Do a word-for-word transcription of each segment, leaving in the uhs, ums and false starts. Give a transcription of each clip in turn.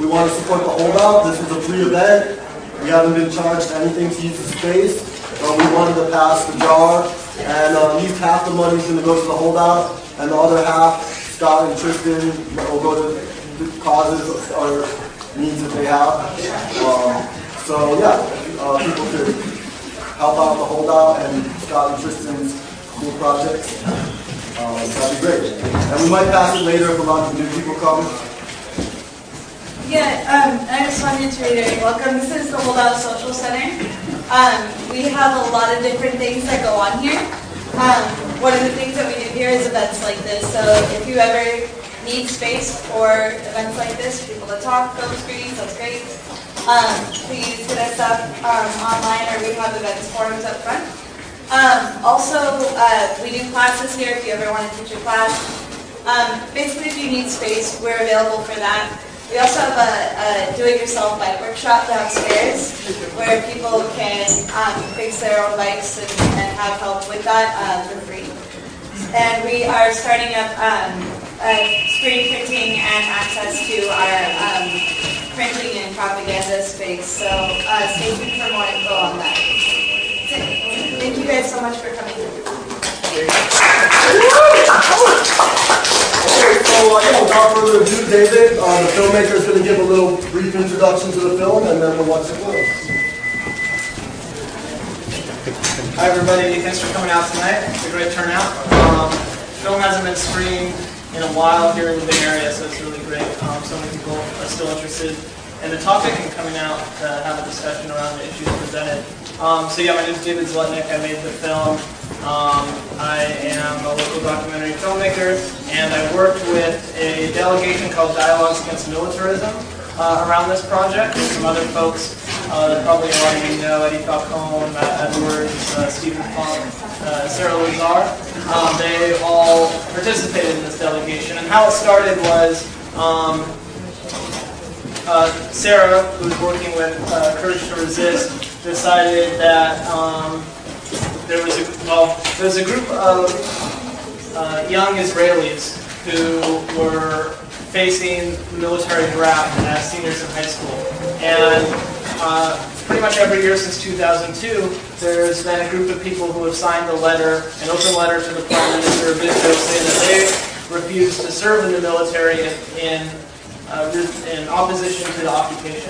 we want to support the holdout. This is a free event. We haven't been charged anything to use the space. Uh, we wanted to pass the jar, and uh, at least half the money is going to go to the holdout, and the other half, Scott and Tristan, will go to the causes or needs that they have. Um, so yeah, uh, people could help out the holdout and Scott and Tristan's cool projects. Um, that'd be great. And we might pass it later if a lot of new people come. Yeah, um, I just wanted to reiterate, welcome. This is the Holdout Social Center. Um, we have a lot of different things that go on here. Um, one of the things that we do here is events like this. So if you ever need space for events like this, people to talk, film screens, that's great. Um, please hit us up um, online, or we have events forums up front. Um, also, uh, we do classes here if you ever want to teach a class. Um, basically, if you need space, we're available for that. We also have a, a do-it-yourself bike workshop downstairs where people can um, fix their own bikes and, and have help with that uh, for free. And we are starting up um, a screen printing and access to our um, printing and propaganda space. So uh, stay tuned for more info on that. Thank you guys so much for coming. Okay, so uh, yeah, without further ado, David, uh, the filmmaker, is going to give a little brief introduction to the film, and then we'll watch it close. Hi everybody, thanks for coming out tonight. It's a great turnout. Um, film hasn't been screened in a while here in the Bay Area, so it's really great. Um, so many people are still interested in the topic and coming out to have a discussion around the issues presented. Um, so yeah, my name is David Zletnick. I made the film. Um, I am a local documentary filmmaker, and I worked with a delegation called Dialogues Against Militarism uh, around this project, and some other folks uh, that probably a lot of you know, Eddie Falcone, Matt Edwards, uh, Stephen Funk, uh, Sarah Lazar. Um, they all participated in this delegation, and how it started was um, uh, Sarah, who was working with uh, Courage to Resist, decided that um, there was a well, there was a group of uh, young Israelis who were facing military draft as seniors in high school, and uh, pretty much every year since two thousand two, there's been a group of people who have signed a letter, an open letter to the Prime Minister of Israel, saying that they refuse to serve in the military in in, uh, in opposition to the occupation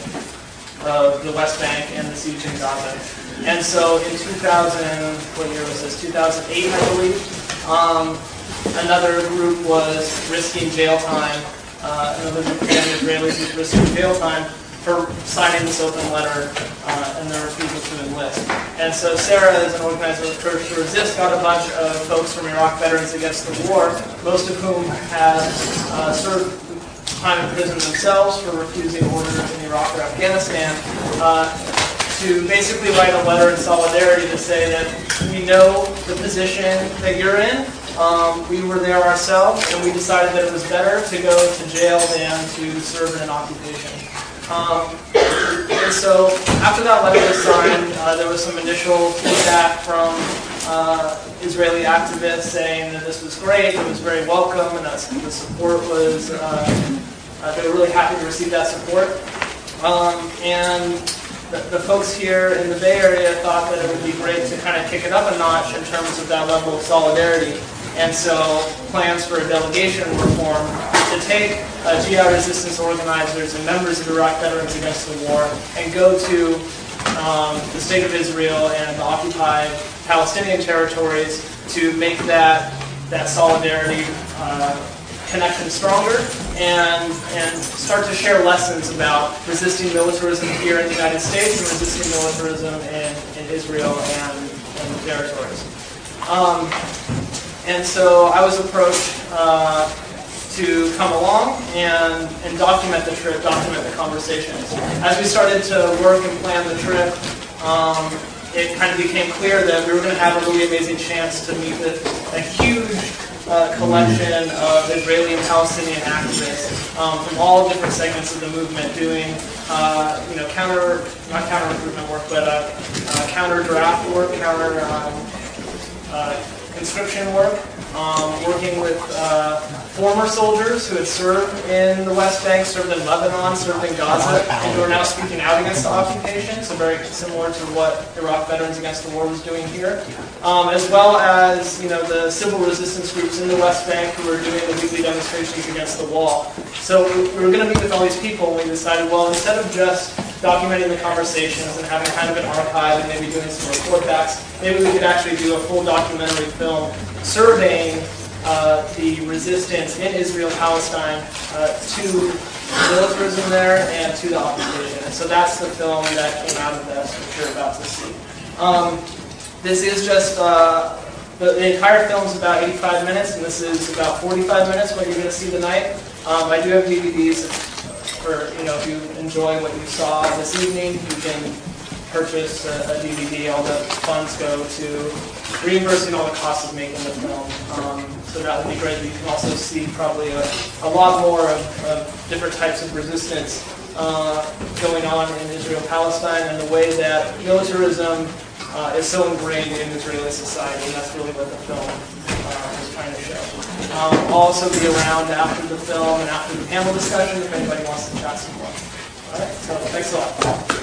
of the West Bank and the siege in Gaza. And so in two thousand, what year was this? two thousand eight, I believe. Um, another group was risking jail time. Uh, another group of young Israelis was risking jail time for signing this open letter uh, and their refusal to enlist. And so Sarah, as an organizer of Courage to Resist, got a bunch of folks from Iraq Veterans Against the War, most of whom had uh, served time in prison themselves for refusing orders in Iraq or Afghanistan, uh, to basically write a letter in solidarity to say that we know the position that you're in. Um, we were there ourselves, and we decided that it was better to go to jail than to serve in an occupation. Um, and so after that letter was signed, uh, there was some initial feedback from uh, Israeli activists saying that this was great, it was very welcome, and that the support was, uh, uh, they were really happy to receive that support. Um, and The, the folks here in the Bay Area thought that it would be great to kind of kick it up a notch in terms of that level of solidarity. And so plans for a delegation were formed to take uh, jihad resistance organizers and members of Iraq Veterans Against the War and go to um, the State of Israel and the occupied Palestinian territories to make that, that solidarity uh, connection stronger and and start to share lessons about resisting militarism here in the United States and resisting militarism in, in Israel and, and the territories. Um, and so I was approached uh, to come along and, and document the trip, document the conversations. As we started to work and plan the trip, um, it kind of became clear that we were going to have a really amazing chance to meet with a huge Uh, collection of Israeli and Palestinian activists um, from all different segments of the movement doing, uh, you know, counter, not counter recruitment work, but uh, uh, counter draft work, counter um, uh, conscription work, um, working with uh, former soldiers who had served in the West Bank, served in Lebanon, served in Gaza, and who are now speaking out against the occupation, so very similar to what Iraq Veterans Against the War was doing here. Um, as well as, you know, the civil resistance groups in the West Bank who were doing the weekly demonstrations against the wall. So we were going to meet with all these people, and we decided, well, instead of just documenting the conversations and having kind of an archive and maybe doing some report backs, maybe we could actually do a full documentary film surveying uh, the resistance in Israel-Palestine uh, to militarism there and to the occupation. And so that's the film that came out of this, which you're about to see. Um, this is just, uh, the, the entire film is about eighty-five minutes, and this is about forty-five minutes, what you're going to see tonight. Um, I do have D V Ds for, you know, if you enjoy what you saw this evening, you can purchase a, a D V D. All the funds go to reimbursing all the costs of making the film. Um, so that would be great. You can also see probably a, a lot more of, of different types of resistance uh, going on in Israel-Palestine and the way that militarism uh, is so ingrained in Israeli society. And that's really what the film uh, is trying to show. Um, I'll also be around after the film and after the panel discussion if anybody wants to chat some more. All right, so thanks a lot.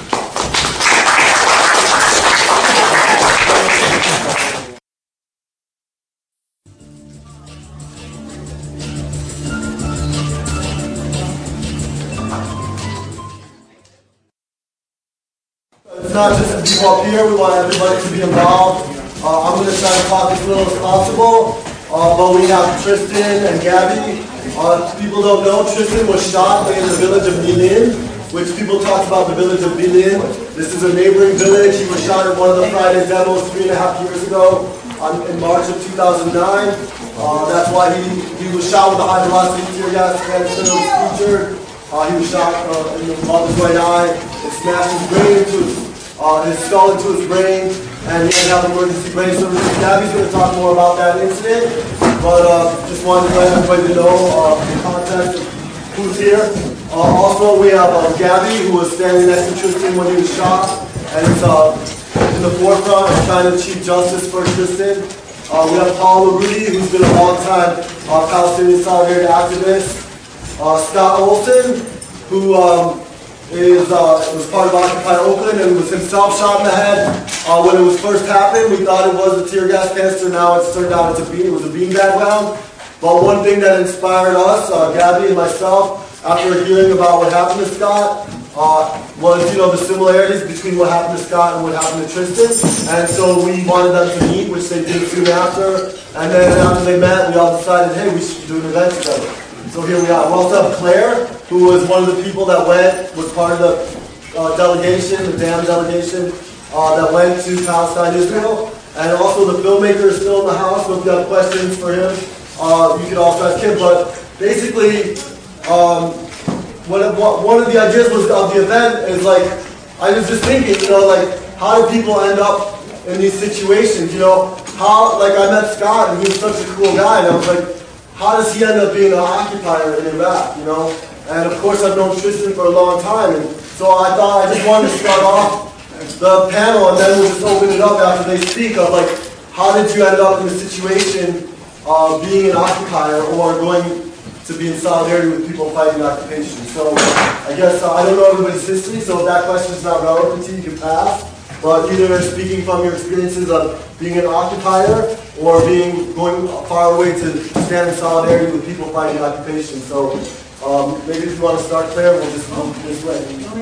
It's not just the people up here, we want everybody to be involved. Uh, I'm going to try to talk as little as possible, uh, but we have Tristan and Gabby. Uh, people don't know, Tristan was shot in the village of Bilin, which people talk about the village of Bilin. This is a neighboring village. He was shot at one of the Friday demos three and a half years ago on, in March of two thousand nine. Uh, that's why he, he was shot with a high velocity tear gas canister that was featured. Uh, he was shot uh, in the above his right eye. It smashed his brain into his, uh, his skull into his brain, and he had to have emergency brain surgery. Gabby's going to talk more about that incident, but uh, just wanted to let everybody know uh, the context of who's here. Uh, also, we have uh, Gabby, who was standing next to Tristan when he was shot, and is uh, in the forefront of trying to achieve justice for Tristan. Uh, we have Paul LaRudy, who's been a long-time uh, Palestinian solidarity activist. Uh, Scott Olson, who um, is uh, was part of Occupy Oakland and was himself shot in the head uh, when it was first happening. We thought it was a tear gas canister. Now it's turned out it's a bean. It was a beanbag round. But one thing that inspired us, uh, Gabby and myself, after hearing about what happened to Scott, uh, was you know the similarities between what happened to Scott and what happened to Tristan. And so we wanted them to meet, which they did soon after. And then after they met, we all decided, hey, we should do an event together. So here we are. We also have Claire, who was one of the people that went, was part of the uh, delegation, the DAM delegation, uh, that went to Palestine, Israel. And also the filmmaker is still in the house, so if you have questions for him, uh, you can also ask him. But basically, um, what, what, one of the ideas was of the event is like, I was just thinking, you know, like, how do people end up in these situations? You know, how, like I met Scott and he was such a cool guy, and I was like, how does he end up being an occupier in Iraq, you know? And of course I've known Tristan for a long time, and so I thought I just wanted to start off the panel and then we'll just open it up after they speak of like, how did you end up in the situation of being an occupier or going to be in solidarity with people fighting occupation? So I guess uh, I don't know everybody's history, so if that question is not relevant to you, you can pass. But either speaking from your experiences of being an occupier or being going far away to stand in solidarity with people fighting occupation. So um, maybe if you want to start, Claire, we'll just move this way.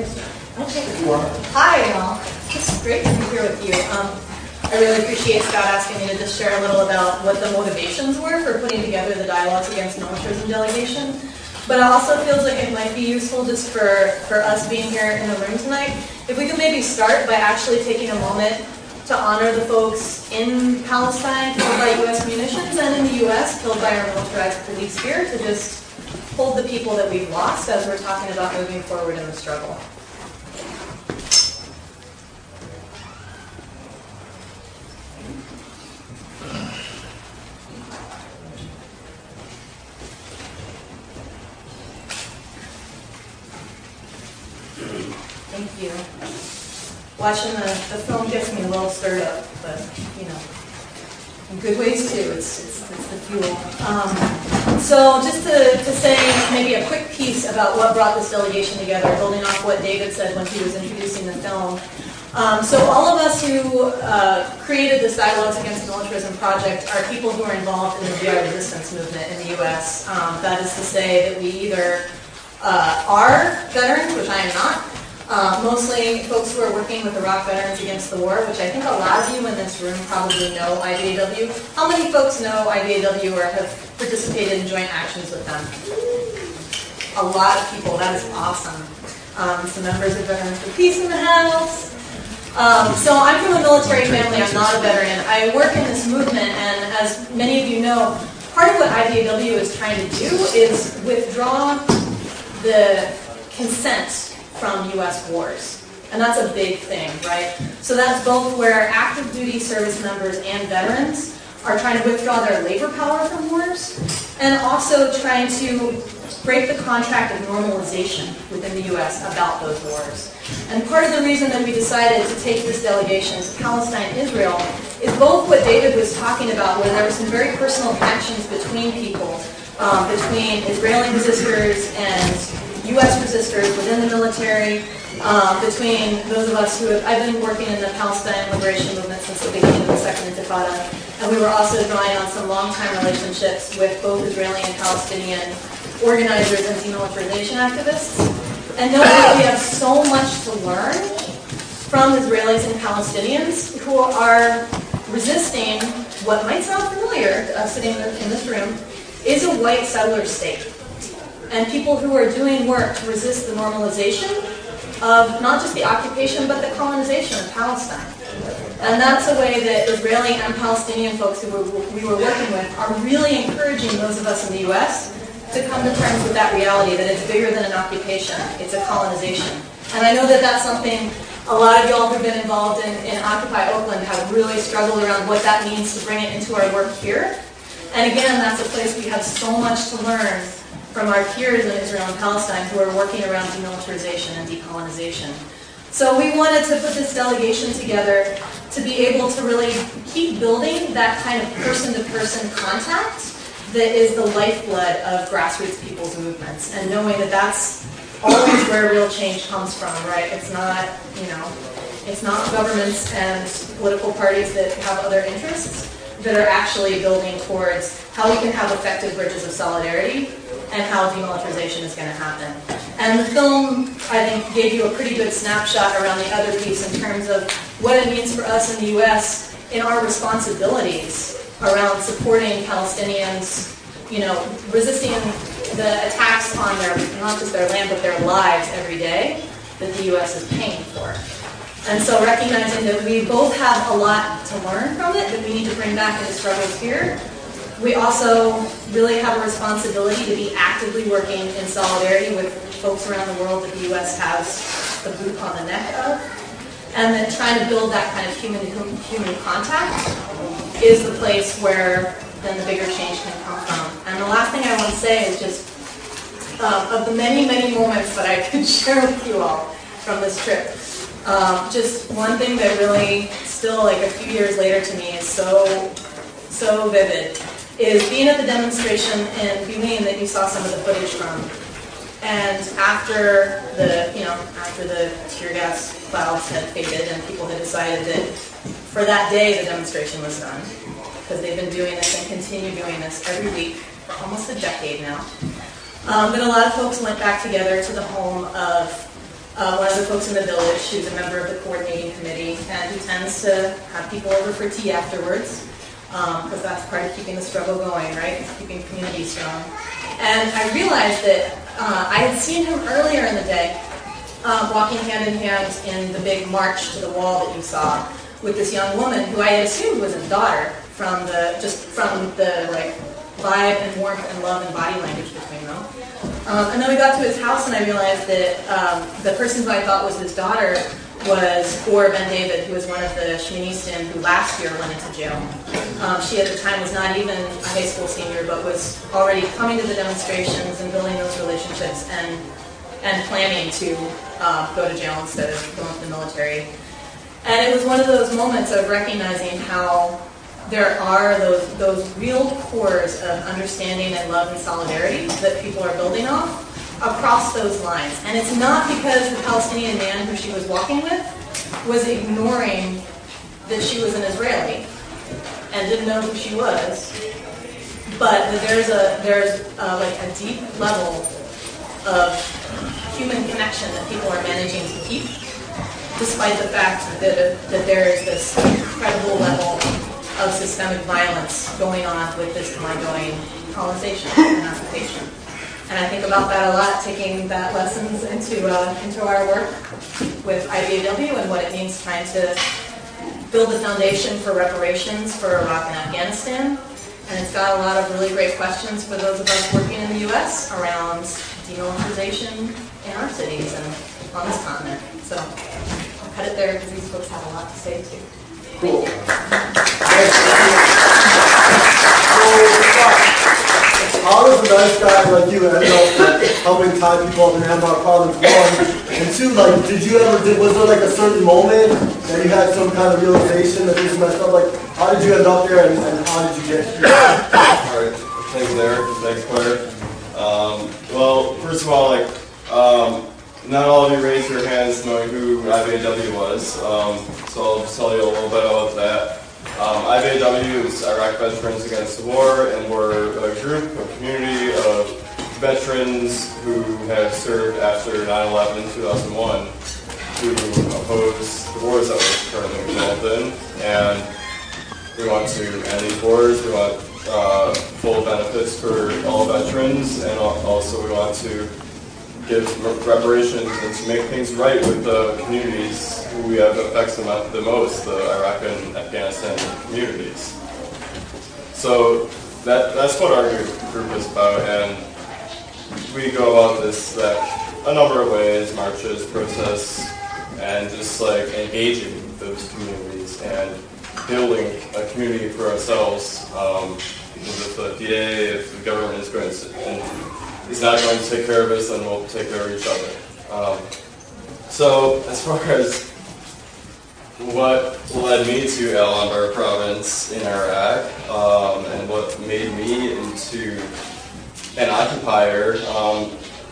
Okay. If you want. Hi, y'all. It's great to be here with you. Um, I really appreciate Scott asking me to just share a little about what the motivations were for putting together the Dialogues Against Militarism delegation. But it also feels like it might be useful just for, for us being here in the room tonight, if we could maybe start by actually taking a moment to honor the folks in Palestine killed by U S munitions and in the U S killed by our militarized police here, to just hold the people that we've lost as we're talking about moving forward in the struggle. Thank you. Watching the, the film gets me a little stirred up, but, you know, in good ways too. It's, it's, it's the fuel. Um, so just to, to say maybe a quick piece about what brought this delegation together, building off what David said when he was introducing the film. Um, so all of us who uh, created this Dialogues Against Militarism project are people who are involved in the G I resistance movement in the U S. Um, that is to say that we either uh, are veterans, which I am not, uh, mostly folks who are working with Iraq Veterans Against the War, which I think a lot of you in this room probably know I D A W. How many folks know I D A W or have participated in joint actions with them? A lot of people. That is awesome. Um, some members of Veterans for Peace in the house. Um, so I'm from a military family, I'm not a veteran. I work in this movement, and as many of you know, part of what I D A W is trying to do is withdraw the consent from U S wars. And that's a big thing, right? So that's both where active duty service members and veterans are trying to withdraw their labor power from wars, and also trying to break the contract of normalization within the U S about those wars. And part of the reason that we decided to take this delegation to Palestine and Israel is both what David was talking about, where there were some very personal connections between people, um, between Israeli resistors and U S resistors within the military, um, between those of us who have, I've been working in the Palestine liberation movement since the beginning of the Second Intifada, and we were also drawing on some long-time relationships with both Israeli and Palestinian organizers and demilitarization activists. And knowing that we have so much to learn from Israelis and Palestinians who are resisting what might sound familiar to us sitting in this room is a white settler state. And people who are doing work to resist the normalization of not just the occupation, but the colonization of Palestine. And that's a way that Israeli and Palestinian folks who we were working with are really encouraging those of us in the U S to come to terms with that reality, that it's bigger than an occupation, it's a colonization. And I know that that's something a lot of y'all who've been involved in, in Occupy Oakland have really struggled around what that means to bring it into our work here. And again, that's a place we have so much to learn from our peers in Israel and Palestine who are working around demilitarization and decolonization. So we wanted to put this delegation together to be able to really keep building that kind of person-to-person contact that is the lifeblood of grassroots people's movements, and knowing that that's always where real change comes from, right? It's not, you know, it's not governments and political parties that have other interests that are actually building towards how we can have effective bridges of solidarity and how demilitarization is going to happen. And the film, I think, gave you a pretty good snapshot around the other piece in terms of what it means for us in the U S in our responsibilities around supporting Palestinians, you know, resisting the attacks on their, not just their land, but their lives every day that the U S is paying for. And so recognizing that we both have a lot to learn from it that we need to bring back into struggles here, we also really have a responsibility to be actively working in solidarity with folks around the world that the U S has the boot on the neck of, and then trying to build that kind of human-to-human contact is the place where then the bigger change can come from. And the last thing I want to say is just um, of the many, many moments that I could share with you all from this trip, um, just one thing that really still, like a few years later to me, is so, so vivid, is being at the demonstration in Bil'in that you saw some of the footage from. And after the, you know, after the tear gas clouds had faded and people had decided that for that day the demonstration was done, because they've been doing this and continue doing this every week for almost a decade now. Um, but a lot of folks went back together to the home of uh, one of the folks in the village who's a member of the coordinating committee and who tends to have people over for tea afterwards, because um, that's part of keeping the struggle going, right? It's keeping community strong. And I realized that uh, I had seen him earlier in the day uh, walking hand in hand in the big march to the wall that you saw with this young woman who I had assumed was his daughter from the, just from the like vibe and warmth and love and body language between them. Um, and then we got to his house and I realized that um, the person who I thought was his daughter was Or Ben David, who was one of the Sheministan who last year went into jail. Um, she at the time was not even a high school senior, but was already coming to the demonstrations and building those relationships and and planning to uh, go to jail instead of going to the military. And it was one of those moments of recognizing how there are those, those real cores of understanding and love and solidarity that people are building off across those lines. And it's not because the Palestinian man who she was walking with was ignoring that she was an Israeli and didn't know who she was, but that there's a there's a, like a deep level of human connection that people are managing to keep, despite the fact that that there is this incredible level of systemic violence going on with this ongoing colonization and occupation. And I think about that a lot, taking that lessons into uh, into our work with I B A W and what it means trying to build a foundation for reparations for Iraq and Afghanistan. And it's got a lot of really great questions for those of us working in the U S around demilitarization in our cities and on this continent. So I'll cut it there because these folks have a lot to say too. Cool. How does a nice guy like you end up helping tie people up in Anbar Province, one? And two, like, did you ever, did, was there like a certain moment that you had some kind of realization that this messed up? Like, how did you end up there and, and how did you get here? Alright, thanks there. Thanks, Claire. Um, well, first of all, like, um, not all of you raised your hands knowing who I B A W was, um, so I'll just tell you a little bit about that. Um, I B A W is Iraq Veterans Against the War, and we're a group, a community of veterans who have served after nine eleven in two thousand one who oppose the wars that we're currently involved in. And we want to end these wars, we want uh, full benefits for all veterans, and also we want to give reparations and to make things right with the communities who we have affects them the most, the Iraq and Afghanistan communities. So that that's what our group, group is about, and we go about this that a number of ways: marches, protests, and just like engaging with those communities and building a community for ourselves. Um, because if the D A, if the government is going to, and is not going to take care of us, then we'll take care of each other. Um, so as far as what led me to Al Anbar province in Iraq, um, and what made me into an occupier, um,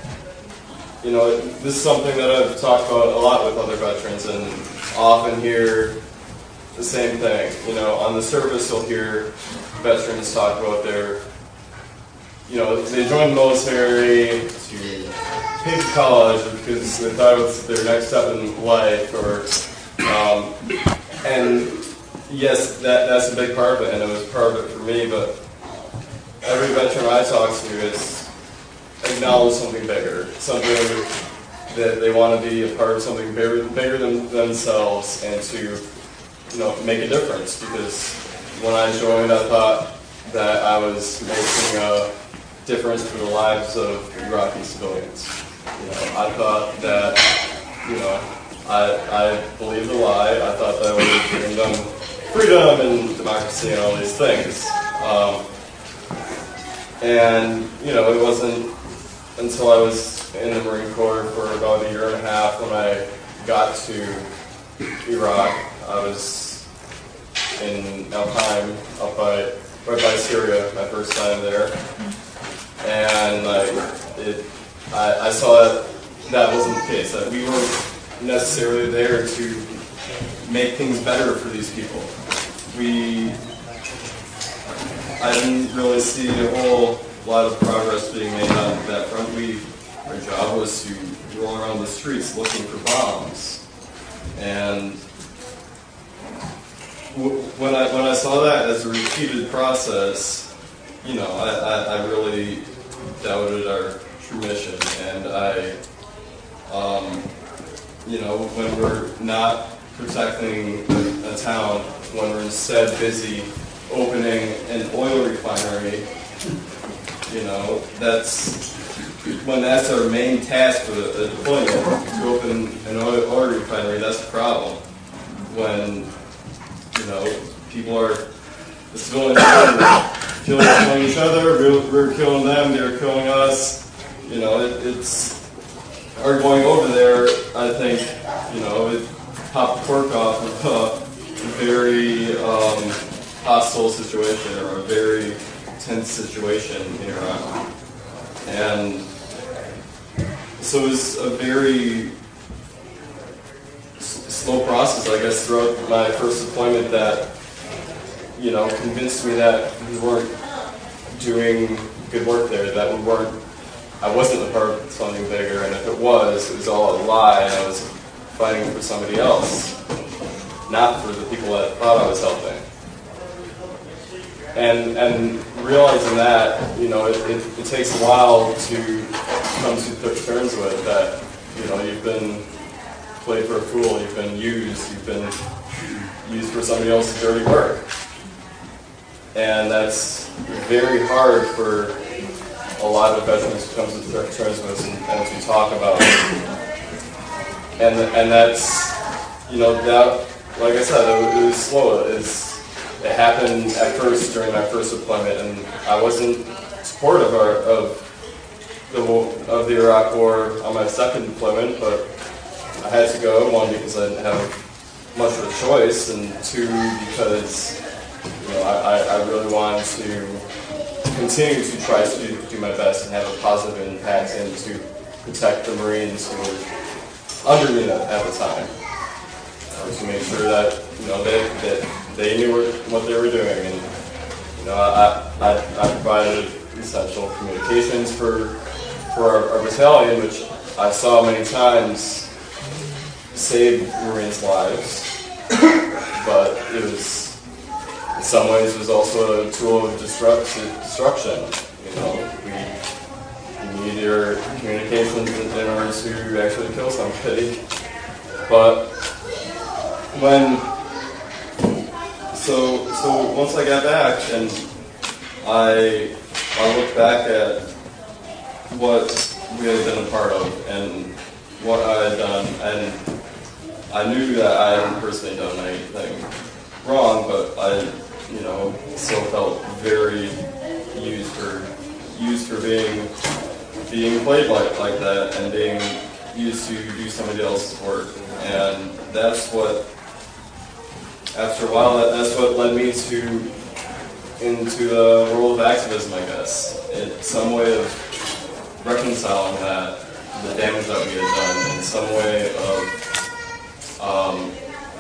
you know, this is something that I've talked about a lot with other veterans, and often hear the same thing. You know, on the surface you'll hear veterans talk about their, you know, they joined the military to pay for college because they thought it was their next step in life, or, um, and yes, that that's a big part of it, and it was part of it for me, but every veteran I talk to is acknowledge something bigger, something that they want to be a part of something bigger, bigger than themselves, and to, you know, make a difference, because when I joined, I thought that I was making a difference for the lives of Iraqi civilians. You know, I thought that, you know, I I believed the lie. I thought that would bring them freedom and democracy and all these things. Um, and you know, it wasn't until I was in the Marine Corps for about a year and a half when I got to Iraq. I was in Al Haim, up by right by Syria, my first time there. And like it, I, I saw that that wasn't the case. That we weren't necessarily there to make things better for these people. We, I didn't really see a whole lot of progress being made on that front. We, our job was to roll around the streets looking for bombs. And w when I when I saw that as a repeated process, you know, I, I, I really doubted our true mission, and I, um, you know, when we're not protecting a, a town, when we're instead busy opening an oil refinery, you know, that's, when that's our main task for the, the deployment, to open an oil, oil refinery, that's the problem. When, you know, people are, the civilians are killing, killing each other, we're, we're killing them, they're killing us. You know, it, it's, our going over there, I think, you know, it popped the cork off of a very um, hostile situation in Iraq. And so it was a very s- slow process, I guess, throughout my first deployment that, you know, convinced me that we weren't doing good work there, that we weren't, I wasn't a part of something bigger, and if it was, it was all a lie, and I was fighting for somebody else, not for the people that thought I was helping. And and realizing that, you know, it, it, it takes a while to come to terms with that, you know, you've been played for a fool, you've been used, you've been used for somebody else's dirty work. And that's very hard for a lot of veterans to come to terms with and, and to talk about. And and that's, you know, that, like I said, it, it was slow. It, was, it happened at first during my first deployment, and I wasn't supportive of, our, of the of the Iraq War on my second deployment, but I had to go, one, because I didn't have much of a choice, and two, because, you know, I, I really wanted to continue to try to do, do my best and have a positive impact and to protect the Marines who were under me at, at the time. Uh, to make sure that, you know, they, that they knew what, what they were doing, and, you know, I, I, I provided essential communications for, for our, our battalion, which I saw many times save Marines' lives, but it was, in some ways, it was also a tool of destruct, destruction. You know, we need your communications in order to actually kill somebody. But when, so so once I got back and I I looked back at what we had been a part of and what I had done, and I knew that I hadn't personally done anything wrong, but I, you know, still felt very used for used for being being played like like that and being used to do somebody else's work. And that's what, after a while, that, that's what led me to into the world of activism, I guess. It's some way of reconciling that, the damage that we had done, in some way of um,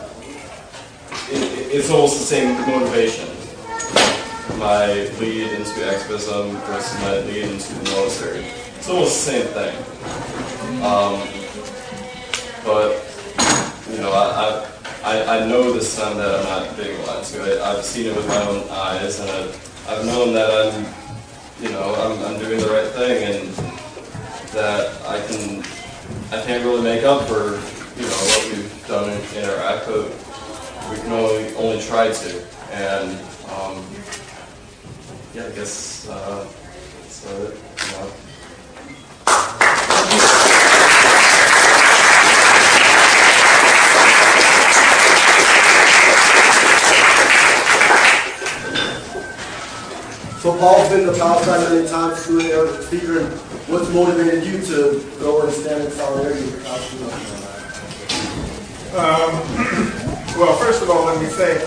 it, it's almost the same motivation. My lead into activism versus my lead into the military. It's almost the same thing. Um, but, you know, I, I, I know this time that I'm not being lied to. I, I've seen it with my own eyes, and I've, I've known that I'm, you know, I'm, I'm doing the right thing, and that I can, I can't really make up for, you know, what we've done in, in Iraq, but we can only, only try to. And, um, yeah, I guess, uh, so, you know. So Paul's been to Palestine many times, through the Arabic speaker, and what's motivated you to go and stand in solidarity with Palestine? Um, well, first of all, let me say,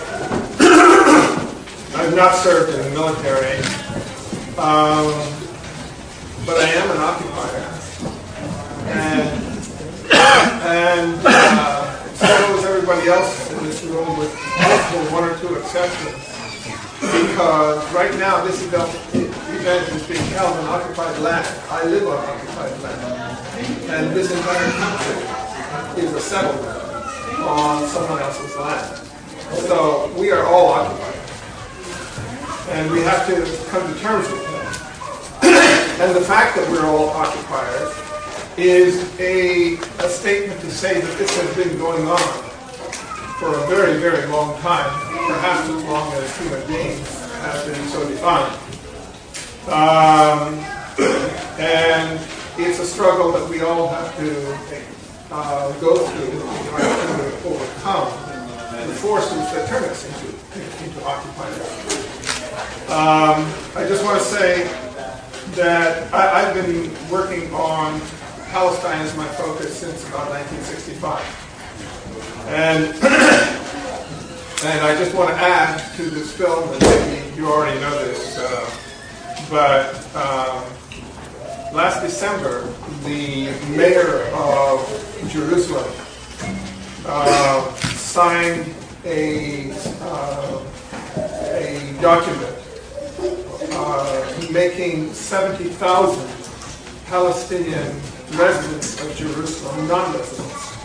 I've not served in the military, um, but I am an occupier. And, and uh, so is everybody else in this room, with possibly one or two exceptions. Because right now this event is being held on occupied land. I live on occupied land. And this entire country is a settlement on someone else's land. So we are all occupied. And we have to come to terms with that. And the fact that we're all occupiers is a, a statement to say that this has been going on for a very, very long time, perhaps as long as human beings have been so defined. Um, and it's a struggle that we all have to uh, go through in order to overcome the forces that turn us into, into occupiers. Um, I just want to say that I, I've been working on Palestine as my focus since about nineteen sixty-five. And, and I just want to add to this film, and maybe you already know this, uh, but um, last December, the mayor of Jerusalem uh, signed a, uh, a document uh, making seventy thousand Palestinian residents of Jerusalem non-residents,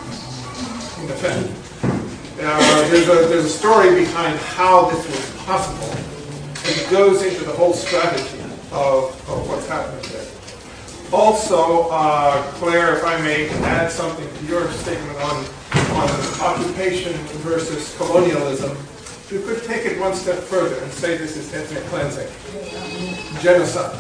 in effect. Uh, there's, a, there's a story behind how this was possible, and it goes into the whole strategy of, of what's happening there. Also, uh, Claire, if I may add something to your statement on, on occupation versus colonialism, you could take it one step further and say this is ethnic cleansing, genocide.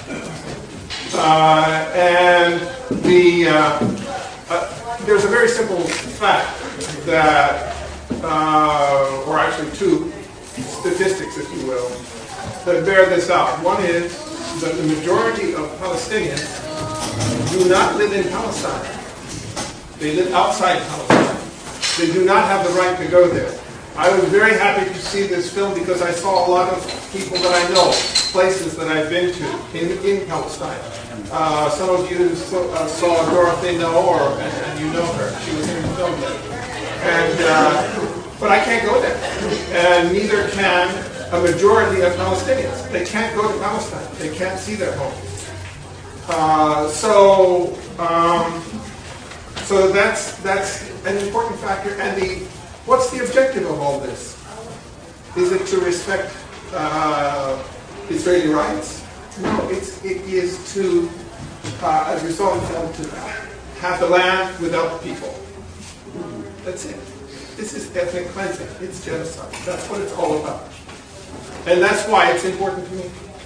Uh, and the, uh, uh, there's a very simple fact that, uh, or actually two statistics, if you will, that bear this out. One is that the majority of Palestinians do not live in Palestine. They live outside Palestine. They do not have the right to go there. I was very happy to see this film because I saw a lot of people that I know, places that I've been to in, in Palestine. Uh, some of you saw, uh, saw Dorothy Naor, and, and you know her. She was in the film there. And, uh, but I can't go there. And neither can a majority of Palestinians. They can't go to Palestine. They can't see their homes. Uh, so, um, so that's that's an important factor. And the what's the objective of all this? Is it to respect uh, Israeli rights? No, it's it is to, uh, as we saw in the film, to have the land without the people. That's it. This is ethnic cleansing. It's genocide. That's what it's all about. And that's why it's important to me.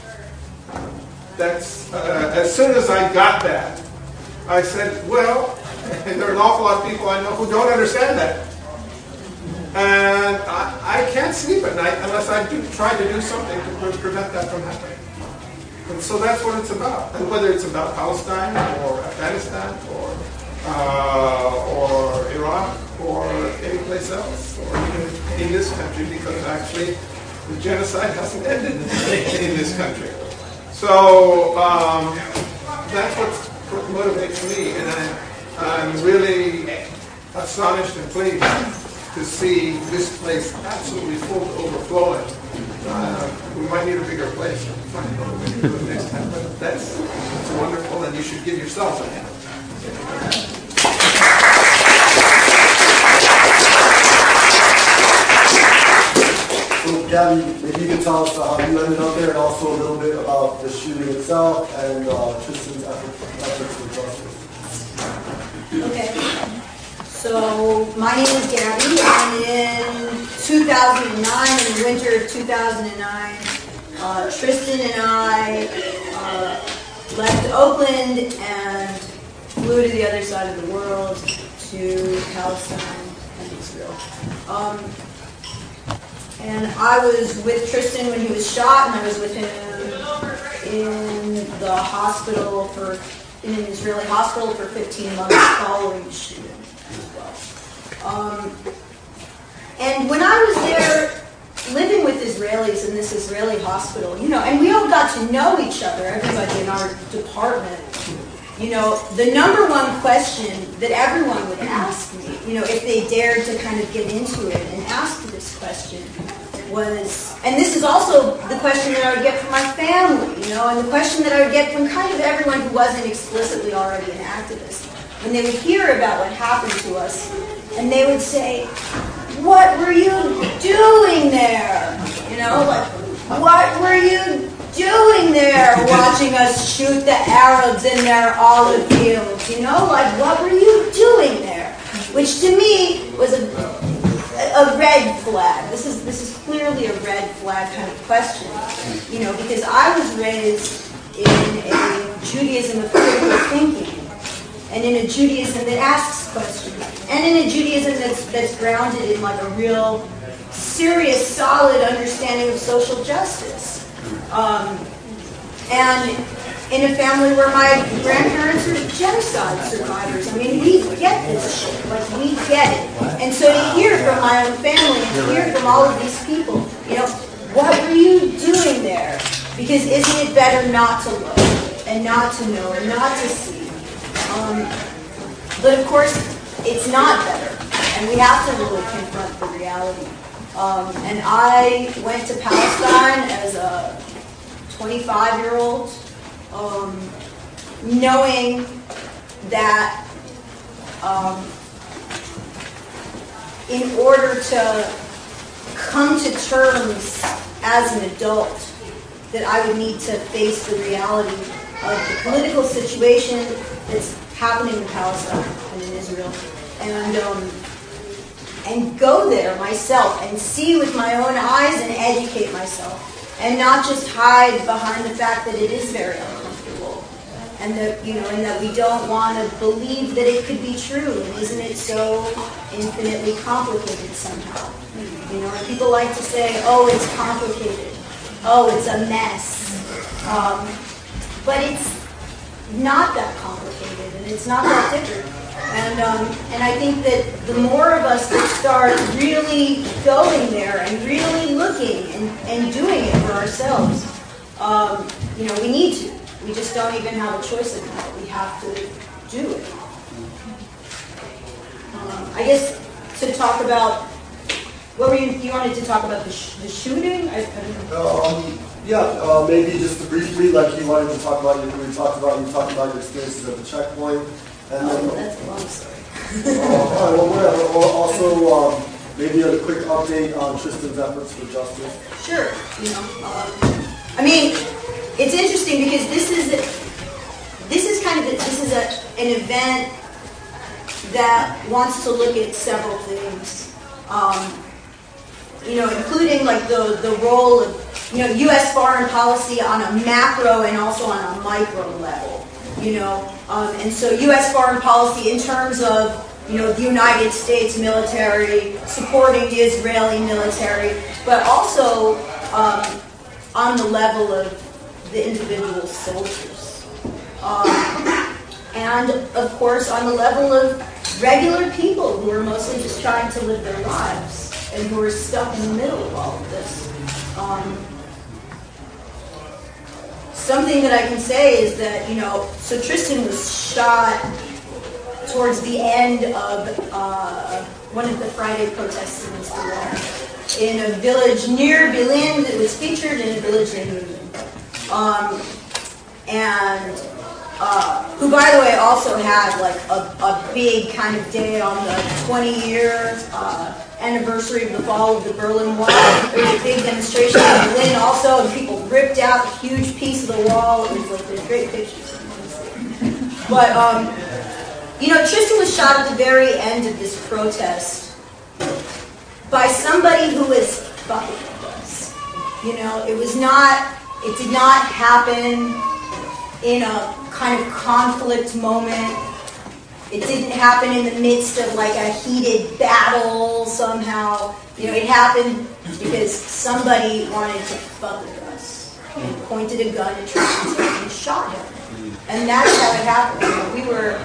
That's, uh, as soon as I got that, I said, well, and there are an awful lot of people I know who don't understand that. And I, I can't sleep at night unless I do try to do something to prevent that from happening. And so that's what it's about. And whether it's about Palestine or Afghanistan or, uh, or Iraq or any place else, or even in this country, because actually the genocide hasn't ended in this country. So um, that's what's, what motivates me, and I, I'm really astonished and pleased to see this place absolutely full to overflowing. Uh, we might need a bigger place. Find another way to do it next time, but that's, that's wonderful, and you should give yourself a hand. So, Gabby, maybe you can tell us uh, how you ended up there, and also a little bit about the shooting itself and uh, Tristan's efforts for justice. Okay. So, my name is Gabby, and in two thousand nine, in the winter of two thousand nine, uh, Tristan and I uh, left Oakland and flew to the other side of the world to Palestine and Israel. Um, And I was with Tristan when he was shot, and I was with him in the hospital for, in an Israeli hospital for fifteen months following the shooting as well. Um, and when I was there living with Israelis in this Israeli hospital, you know, and we all got to know each other, everybody in our department, you know, the number one question that everyone would ask me, you know, if they dared to kind of get into it and ask this question, was, and this is also the question that I would get from my family, you know, and the question that I would get from kind of everyone who wasn't explicitly already an activist. When they would hear about what happened to us, and they would say, what were you doing there? You know, like, what were you doing there watching us shoot the Arabs in their olive fields? You know, like, what were you doing there? Which to me was a a red flag. This is this is clearly a red flag kind of question, you know, because I was raised in a Judaism of critical thinking, and in a Judaism that asks questions, and in a Judaism that's that's grounded in like a real serious, solid understanding of social justice, um, and in a family where my grandparents are genocide survivors. I mean, we get this shit. Like, we get it. And so to hear from my own family and to hear from all of these people, you know, what were you doing there? Because isn't it better not to look, and not to know, and not to see? Um, but of course, it's not better, and we have to really confront the reality. Um, and I went to Palestine as a twenty-five-year-old, um, knowing that um, in order to come to terms as an adult, that I would need to face the reality of the political situation that's happening in Palestine and in Israel, and um, and go there myself and see with my own eyes and educate myself, and not just hide behind the fact that it is very uncomfortable, and that you know, and that we don't want to believe that it could be true, and isn't it so infinitely complicated somehow? You know, and people like to say, "Oh, it's complicated. Oh, it's a mess." Um, but it's not that complicated, and it's not that different. And um, and I think that the more of us that start really going there and really looking and, and doing it for ourselves, um, you know, we need to. We just don't even have a choice anymore. We have to do it. Um, I guess to talk about, what were you, you wanted to talk about the, sh- the shooting? I, I don't know. Um, yeah, uh, maybe just to briefly, like you wanted to talk about, you we talked about, you talked about your experiences at the checkpoint. And Oh, then, that's a long story. uh, all right, well, whatever. Well, also, um, maybe a quick update on Tristan's efforts for justice. Sure, you know. Um, I mean, it's interesting because this is this is kind of a, this is a, an event that wants to look at several things. Um, you know, including like the the role of you know U S foreign policy on a macro and also on a micro level. You know, um, and so U S foreign policy in terms of you know the United States military supporting the Israeli military, but also um, on the level of the individual soldiers, um, and of course on the level of regular people who are mostly just trying to live their lives and who are stuck in the middle of all of this. Um, something that I can say is that, you know, so Tristan was shot towards the end of uh, one of the Friday protests in Israel in a village near Berlin that was featured in a village in Berlin. Um, and Uh, who, by the way, also had like a, a big kind of day on the twenty-year uh, anniversary of the fall of the Berlin Wall. There was a big demonstration in Berlin also, and people ripped out a huge piece of the wall. It was like there's great pictures. But um, you know, Tristan was shot at the very end of this protest by somebody who was fucking with us. You know, it was not. It did not happen in a kind of conflict moment. It didn't happen in the midst of like a heated battle somehow. You know, it happened because somebody wanted to fuck with us and pointed a gun at Tristan and shot him. And that's how it happened. You know, we were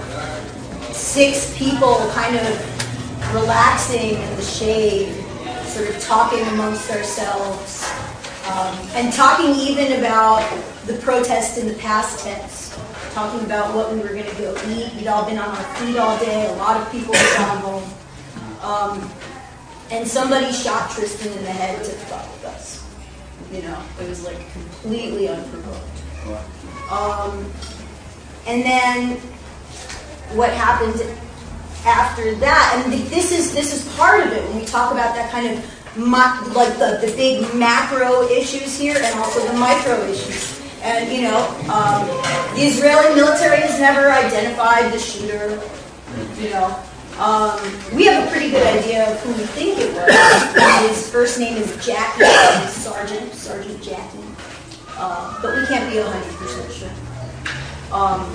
six people kind of relaxing in the shade, sort of talking amongst ourselves, um, and talking even about the protest in the past tense, talking about what we were going to go eat. We'd all been on our feet all day. A lot of people had gone home. Um, and somebody shot Tristan in the head to fuck with us. You know, it was like completely unprovoked. Um, and then what happened after that, and this is this is part of it when we talk about that kind of Ma- like the, the big macro issues here and also the micro issues. And, you know, um, the Israeli military has never identified the shooter, you know. Um, we have a pretty good idea of who we think it was. His first name is Jackie, he's Sergeant, Sergeant Jackie. Uh, but we can't be one hundred percent sure. Um,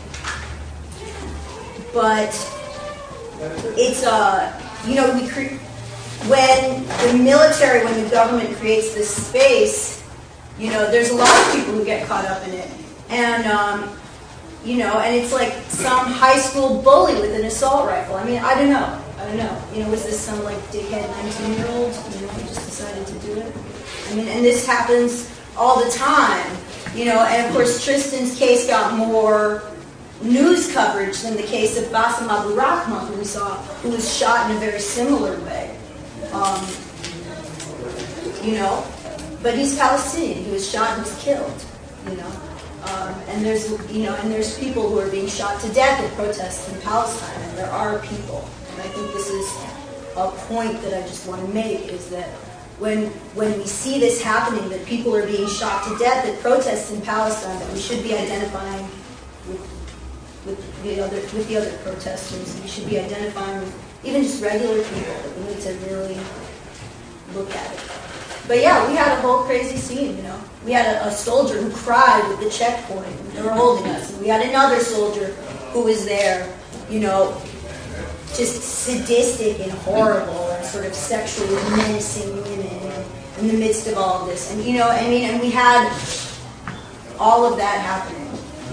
but it's, uh, you know, we cre- when the military, when the government creates this space, you know, there's a lot of people who get caught up in it. And, um, you know, and it's like some high school bully with an assault rifle. I mean, I don't know. I don't know. You know, was this some, like, dickhead nineteen-year-old, you know, who just decided to do it? I mean, and this happens all the time, you know, and of course Tristan's case got more news coverage than the case of Bassem Abu Rahma, who we saw, who was shot in a very similar way. Um, you know, but he's Palestinian. He was shot and was killed. You know, um, and there's you know, and there's people who are being shot to death at protests in Palestine, and there are people. And I think this is a point that I just want to make, is that when when we see this happening, that people are being shot to death at protests in Palestine, that we should be identifying with, with the other with the other protesters. We should be identifying with even just regular people. That we need to really look at it. But yeah, we had a whole crazy scene. You know, we had a, a soldier who cried at the checkpoint when they were holding us, and we had another soldier who was there. You know, just sadistic and horrible and sort of sexually menacing women in the midst of all of this. And, you know, I mean, and we had all of that happening.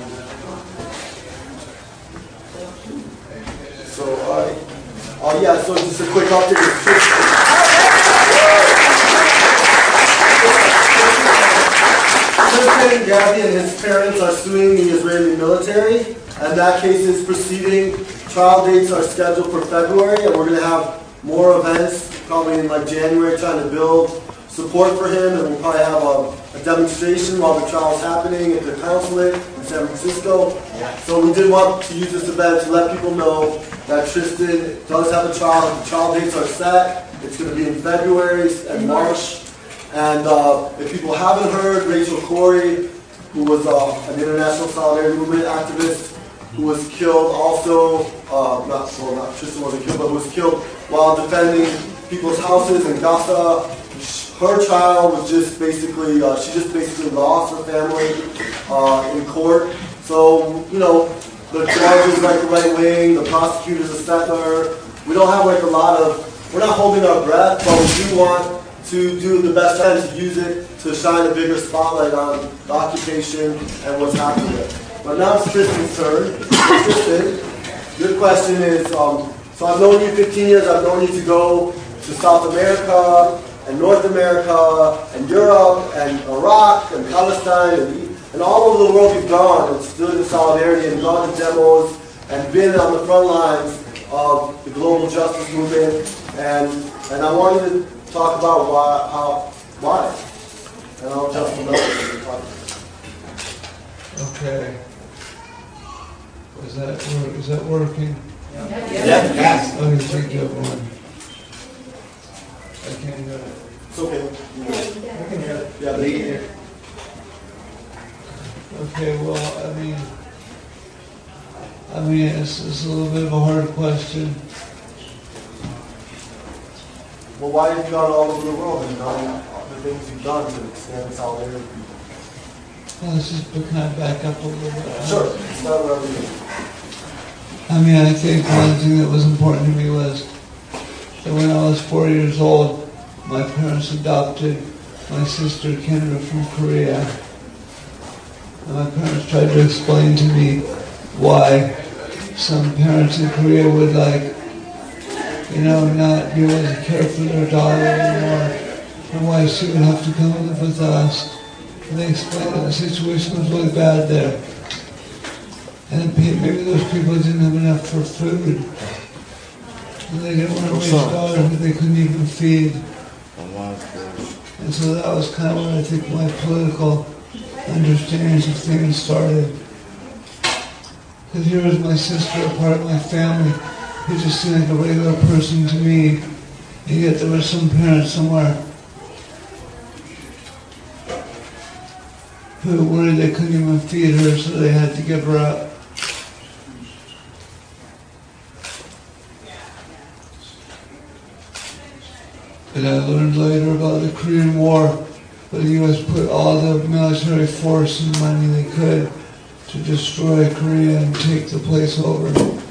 So, uh, uh, yeah, so just a quick update. Tristan, Gabby, and his parents are suing the Israeli military, and that case is proceeding. Trial dates are scheduled for February, and we're going to have more events probably in like January trying to build support for him, and we'll probably have a, a demonstration while the trial is happening at the consulate in San Francisco. So we did want to use this event to let people know that Tristan does have a trial. The trial dates are set. It's going to be in February and March. And uh, if people haven't heard, Rachel Corrie, who was uh, an international solidarity movement activist, who was killed also, uh, not, well, not Tristan wasn't killed, but was killed while defending people's houses in Gaza. Her trial was just basically, uh, she just basically lost her family uh, in court. So, you know, the judge is like the right wing, the prosecutor's a settler. We don't have like a lot of, we're not holding our breath, but we do want to do the best time to use it to shine a bigger spotlight on the occupation and what's happening there. But now it's Tristan's turn. Tristan, your question is, um, so I've known you fifteen years, I've known you to go to South America, and North America, and Europe, and Iraq, and Palestine, and, and all over the world you've gone and stood in solidarity and gone to demos and been on the front lines of the global justice movement. And and I wanted to talk about why, how, why. And I'll just know. Okay. Is that work? Is that working? Yeah. Yeah. Yes. Oh, you take that one. I can't hear it. It's okay. I can hear it. Yeah, they can hear. Okay, well, I mean, I mean, it's, it's a little bit of a hard question. Well, why have you gone all over the world and done the things you've done to stand in solidarity with people? Well, let's just kind of back up a little bit. Sure. It's not whatever you need. I mean, I think one thing that was important to me was that when I was four years old, my parents adopted my sister Kendra from Korea. And my parents tried to explain to me why some parents in Korea would, like, you know, not be able to care for their daughter anymore, and why she would have to come and live with us. And they explained that the situation was really bad there. And maybe those people didn't have enough for food. And they didn't want to raise daughters that they couldn't even feed. And so that was kind of when I think my political understandings of things started. Because here was my sister, a part of my family, who just seemed like a regular person to me. And yet there was some parents somewhere who were worried they couldn't even feed her, so they had to give her up. And I learned later about the Korean War, where the U S put all the military force and money they could to destroy Korea and take the place over.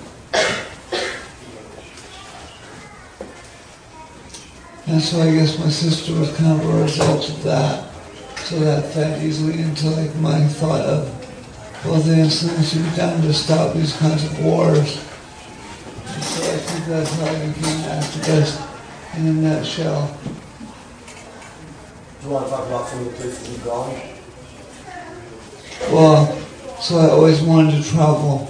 And so I guess my sister was kind of a result of that. So that fed easily into like my thought of, well, then something should be done to stop these kinds of wars. And so I think that's how I became an activist in a nutshell. you want to talk about some of the places you've gone? Well, so I always wanted to travel.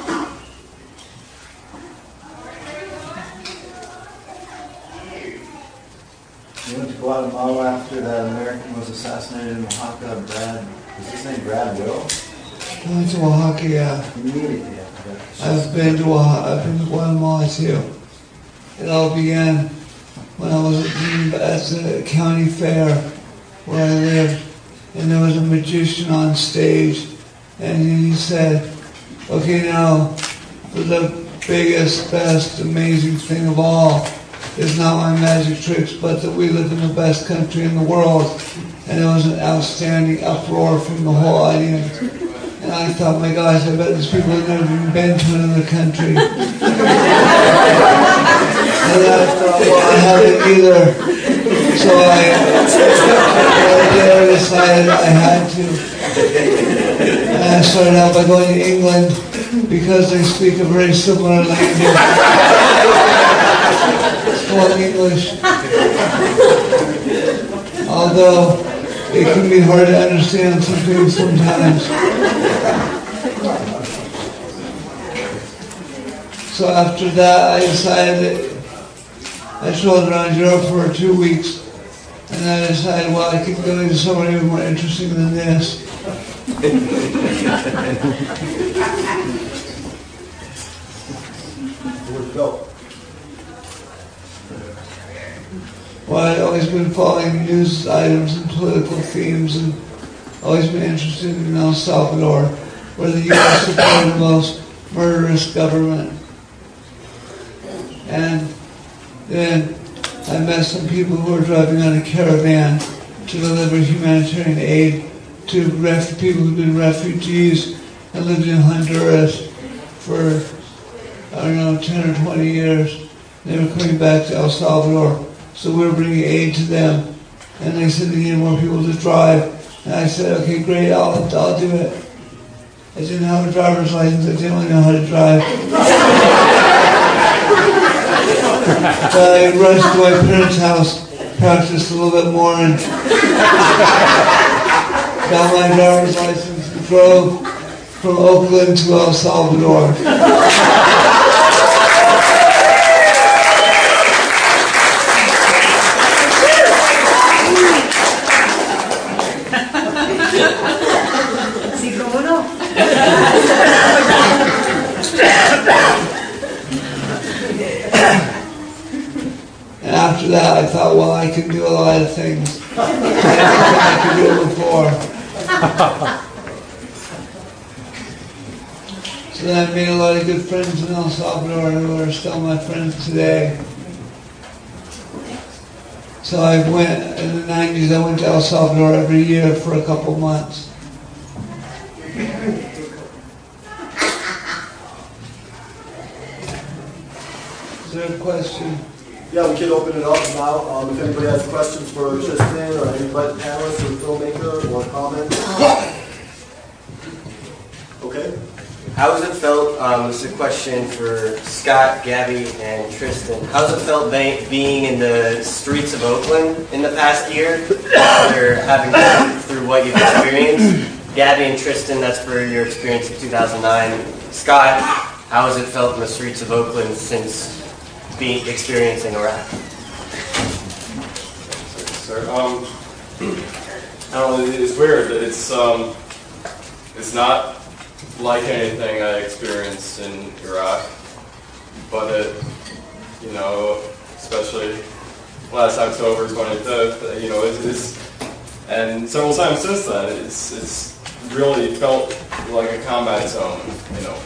You went to Guatemala after that American was assassinated in Oaxaca. Brad, is his name Brad Will? I went to Oaxaca, yeah. Immediately after that. I've been to Oaxaca, I've been to Guatemala too. It all began when I was at the county fair where I lived, and there was a magician on stage, and he said, okay, now, for the biggest, best, amazing thing of all is not my magic tricks, but that we live in the best country in the world. And there was an outstanding uproar from the whole audience. And I thought, my gosh, I bet these people have never even been to another country. And I thought, well, I haven't either. So I, I decided I had to. And I started out by going to England because they speak a very similar language. Well, English. Although it can be hard to understand some things sometimes. So after that, I decided that I traveled around Europe for two weeks, and I decided, well, I could go into somewhere even more interesting than this. Where'd you go? Well, I'd always been following news items and political themes, and always been interested in El Salvador, where the U S supported the most murderous government. And then I met some people who were driving on a caravan to deliver humanitarian aid to ref- people who've been refugees and lived in Honduras for, I don't know, ten or twenty years. They were coming back to El Salvador. So we were bringing aid to them, and they said they needed more people to drive. And I said, okay, great, I'll, I'll do it. I didn't have a driver's license, I didn't really know how to drive. But I rushed to my parents' house, practiced a little bit more, and got my driver's license and drove from Oakland to El Salvador. And after that, I thought, well, I can do a lot of things. I didn't think I could do it before. So then I made a lot of good friends in El Salvador who are still my friends today. So I went, in the nineties, I went to El Salvador every year for a couple months. Is there a question? Yeah, we can open it up now. Um, if anybody has questions for Tristan or anybody, panelist or filmmaker or comment. Okay. How has it felt, um, this is a question for Scott, Gabby, and Tristan. How has it felt be- being in the streets of Oakland in the past year after having gone through what you've experienced? Gabby and Tristan, that's for your experience in two thousand nine. Scott, how has it felt in the streets of Oakland since being experiencing Iraq? Sorry, um, I don't know, it's weird. It's, um, it's not like anything I experienced in Iraq, but it, you know, especially last October twenty-fifth, you know, it's, it's and several times since then, it's, it's really felt like a combat zone, you know,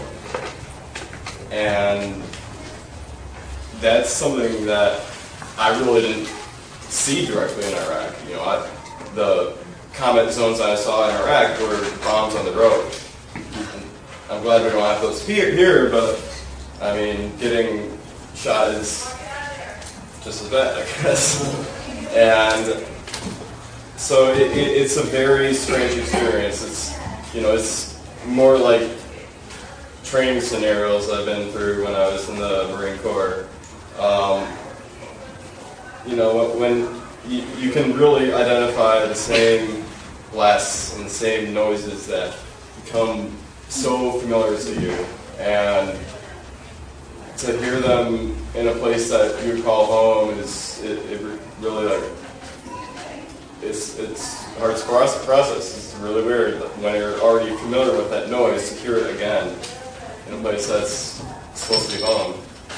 and that's something that I really didn't see directly in Iraq. You know, I, the combat zones I saw in Iraq were bombs on the road. I'm glad we don't have those here, here, but I mean, getting shot is just as bad, I guess. And so it, it, it's a very strange experience. It's, you know, it's more like training scenarios I've been through when I was in the Marine Corps. Um, you know, when you, you can really identify the same blasts and the same noises that become so familiar to you. And to hear them in a place that you would call home is it, it really like it's it's hard to process. It's really weird when you're already familiar with that noise to hear it again in a place that's supposed to be home.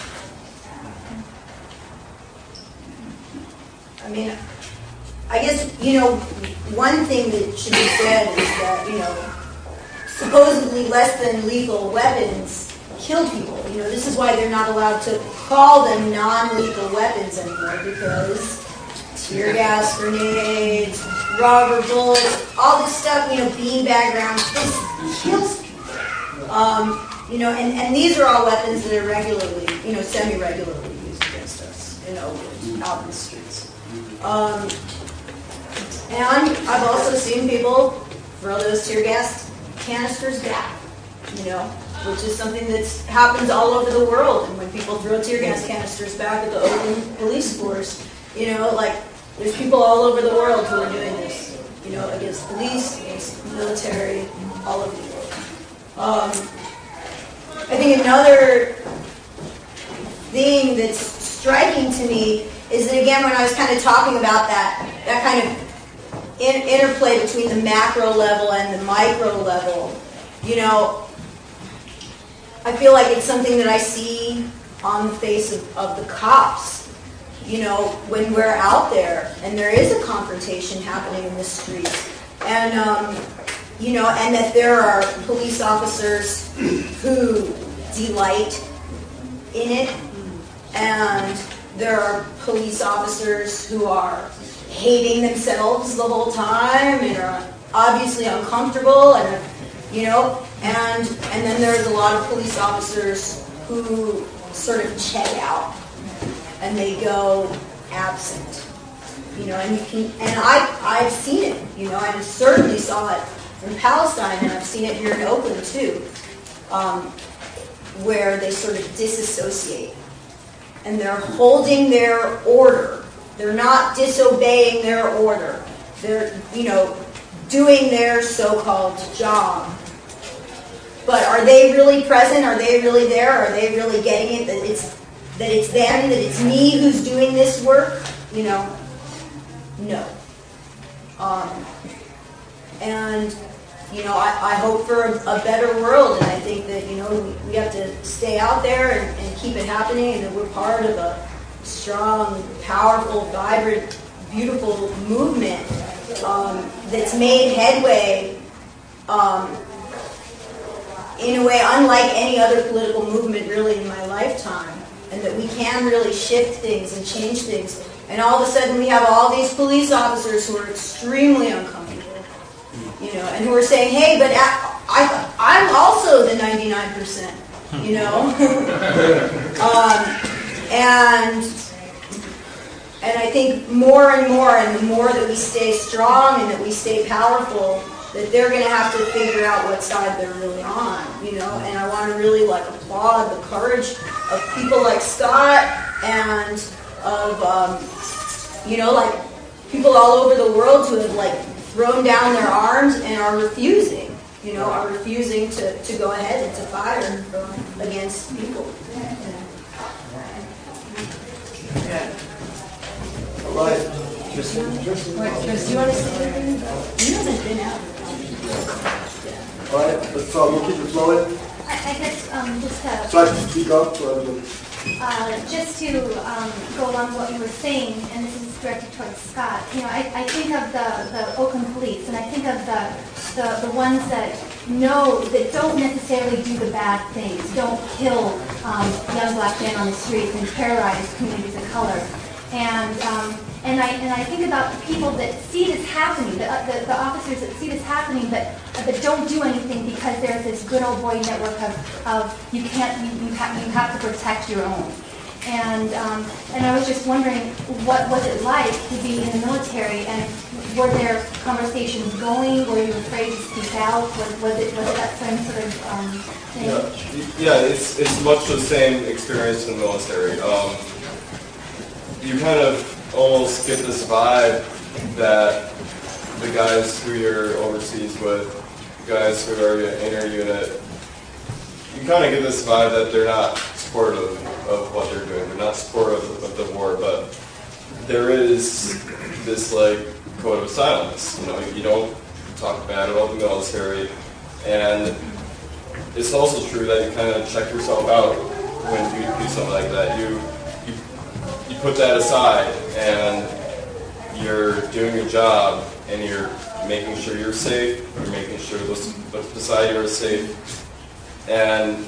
I mean, I guess, you know, one thing that should be said is that, you know, supposedly less than lethal weapons kill people. You know, this is why they're not allowed to call them non-lethal weapons anymore, because tear gas, grenades, rubber bullets, all this stuff, you know, beanbag rounds, this kills people. Um, you know, and, and these are all weapons that are regularly, you know, semi-regularly used against us, you know, out in the streets. Um, and I've also seen people throw those tear gas canisters back, you know, which is something that happens all over the world. And when people throw tear gas canisters back at the Oakland police force, you know, like, there's people all over the world who are doing this, you know, against police, against military, all over the world. Um, I think another thing that's striking to me is that, again, when I was kind of talking about that, that kind of in, interplay between the macro level and the micro level, you know, I feel like it's something that I see on the face of, of the cops, you know, when we're out there and there is a confrontation happening in the streets. And, um, you know, and that there are police officers who delight in it, and there are police officers who are hating themselves the whole time and are obviously uncomfortable, and you know, and and then there's a lot of police officers who sort of check out and they go absent, you know, and you can, and I I've seen it, you know, I certainly saw it in Palestine, and I've seen it here in Oakland too, um, where they sort of disassociate. And they're holding their order. They're not disobeying their order. They're, you know, doing their so-called job. But are they really present? Are they really there? Are they really getting it? That it's that it's them, that it's me who's doing this work? You know, no. Um, and you know, I, I hope for a, a better world, and I think that, you know, we, we have to stay out there and, and keep it happening, and that we're part of a strong, powerful, vibrant, beautiful movement um, that's made headway um, in a way unlike any other political movement really in my lifetime, and that we can really shift things and change things. And all of a sudden we have all these police officers who are extremely uncomfortable. You know, and who are saying, hey, but I, I, I'm also the ninety-nine percent, you know? um, and and I think more and more, and the more that we stay strong and that we stay powerful, that they're going to have to figure out what side they're really on, you know? And I want to really, like, applaud the courage of people like Scott and of, um, you know, like, people all over the world who have, like, thrown down their arms and are refusing, you know, are refusing to, to go ahead and to fire against people. Yeah. All right. Chris, do you want to say anything? He hasn't been out. All right, let's uh, we'll keep it flowing. I, I guess um, just to So I can speak up so everyone. Uh, just to um, go along with what you were saying, and this is directed towards Scott, you know, I, I think of the, the Oakland police, and I think of the, the, the ones that know, that don't necessarily do the bad things, don't kill um, young black men on the streets and terrorize communities of color. And um, and I and I think about the people that see this happening, the, the, the officers that see this happening, but that don't do anything because there's this good old boy network of, of you can't you, you have you have to protect your own. And um, and I was just wondering, what was it like to be in the military, and were there conversations going? Were you afraid to speak out? Was, was it was it that same sort of um, thing? Yeah, yeah, it's it's much the same experience in the military. Um, you kind of almost get this vibe that the guys who you're overseas with, guys who are in your unit, you kind of get this vibe that they're not supportive of what they're doing. They're not supportive of the war, but there is this like code of silence. You know, you don't talk bad about the military, and it's also true that you kind of check yourself out when you do something like that. You you you put that aside, and you're doing your job, and you're making sure you're safe. You're making sure those beside you are safe, and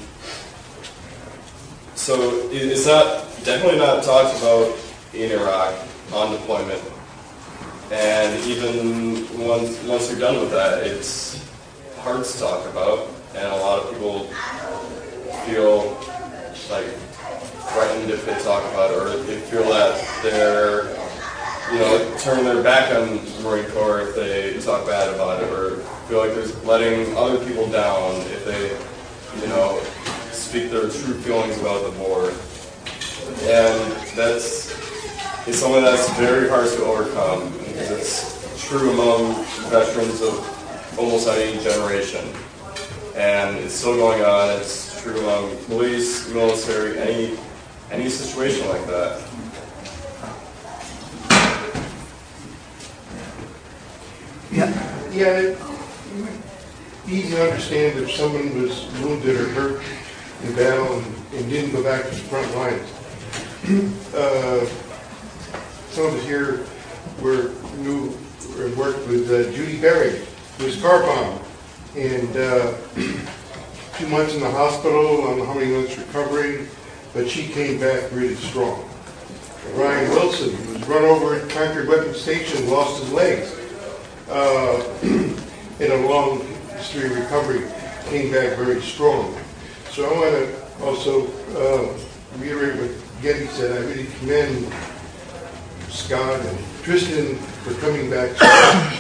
so it's not definitely not talked about in Iraq on deployment. And even once once you're done with that, it's hard to talk about, and a lot of people feel like threatened if they talk about it, or they feel that they're, you know, turn their back on the Marine Corps if they talk bad about it, or feel like they're letting other people down if they, you know, speak their true feelings about the war. And that's it's something that's very hard to overcome, because it's true among veterans of almost any generation. And it's still going on. It's true among police, military, any any situation like that. Yeah, yeah. It, easy to understand if someone was wounded or hurt in battle and, and didn't go back to the front lines. uh, some of us here were knew or worked with uh, Judy Berry, who was car bombed, and uh, two months in the hospital, I don't know how many months recovering, but she came back really strong. Ryan Wilson, who was run over at Concord Weapons Station, lost his legs. Uh, in a long history of recovery, came back very strong. So I want to also uh, reiterate what Getty said. I really commend Scott and Tristan for coming back strong.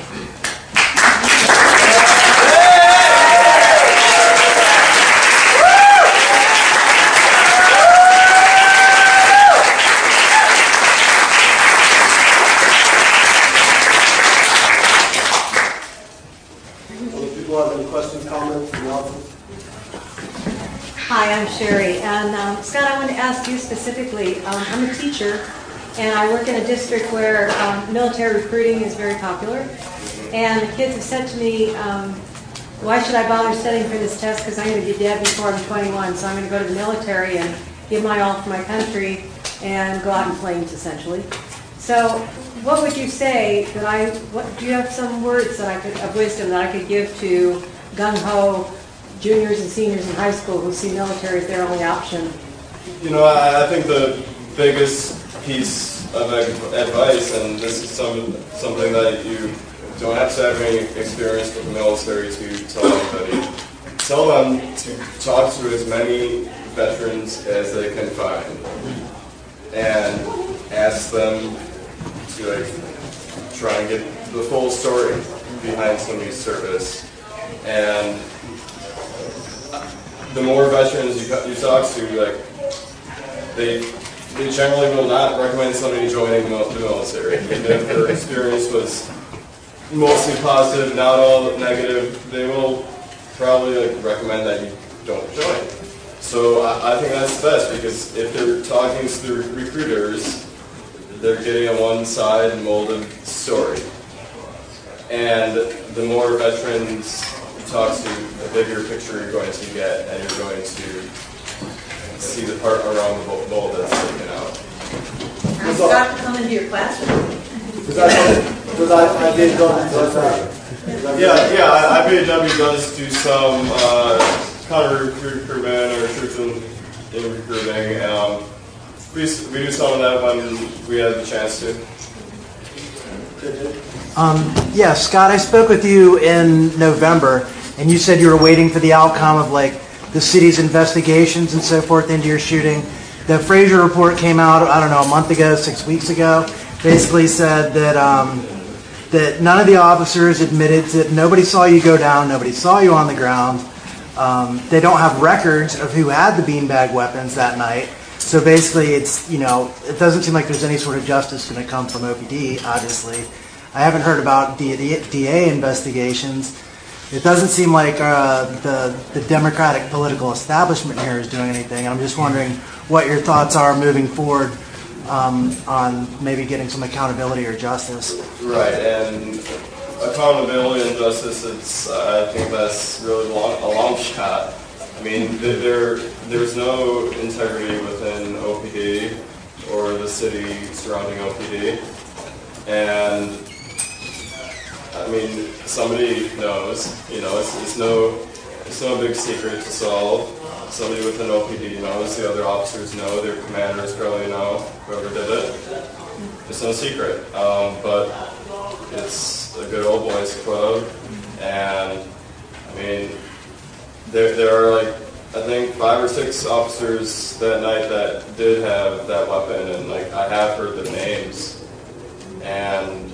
Hi, I'm Sherry, and um, Scott, I wanted to ask you specifically. Um, I'm a teacher, and I work in a district where um, military recruiting is very popular, and the kids have said to me, um, why should I bother studying for this test, because I'm going to be dead before I'm twenty-one, so I'm going to go to the military and give my all for my country and go out in flames, essentially. So what would you say that I, what, do you have some words that I could, of wisdom that I could give to gung-ho juniors and seniors in high school who see military as their only option? You know, I, I think the biggest piece of advice, and this is some, something that you don't have to have any experience with the military to tell anybody. Tell them to talk to as many veterans as they can find, and ask them to like try and get the full story behind somebody's service. And the more veterans you, you talk to, like they they generally will not recommend somebody joining the military. And if their experience was mostly positive, not all negative, they will probably like recommend that you don't join. So I, I think that's best, because if they're talking to the recruiters, they're getting a one-side molded story. And the more veterans talk to, the bigger picture you're going to get, and you're going to see the part around the bowl that's taken out. I'm Scott to come into your classroom. Does I B A W does that? Yeah, yeah, I B A W does do some uh, counter recruitment or truth in, in recruiting. Um, we, we do some of that when we have the chance to. Um, yeah, Scott, I spoke with you in November, and you said you were waiting for the outcome of like the city's investigations and so forth into your shooting. The Fraser report came out, I don't know, a month ago, six weeks ago. Basically said that um, that none of the officers admitted that nobody saw you go down, nobody saw you on the ground. Um, they don't have records of who had the beanbag weapons that night. So basically, it's, you know, it doesn't seem like there's any sort of justice going to come from O P D, obviously. I haven't heard about D A investigations. It doesn't seem like uh, the, the Democratic political establishment here is doing anything. And I'm just wondering what your thoughts are moving forward um, on maybe getting some accountability or justice. Right, and accountability and justice, it's, uh, I think that's really long, a long shot. I mean, there, there's no integrity within O P D or the city surrounding O P D. And, I mean, somebody knows, you know, it's, it's, no, it's no big secret to solve. Somebody within O P D knows, the other officers know, their commanders probably know, whoever did it. It's no secret. Um, but it's a good old boys club, and, I mean, There, there are like, I think five or six officers that night that did have that weapon, and like I have heard the names, and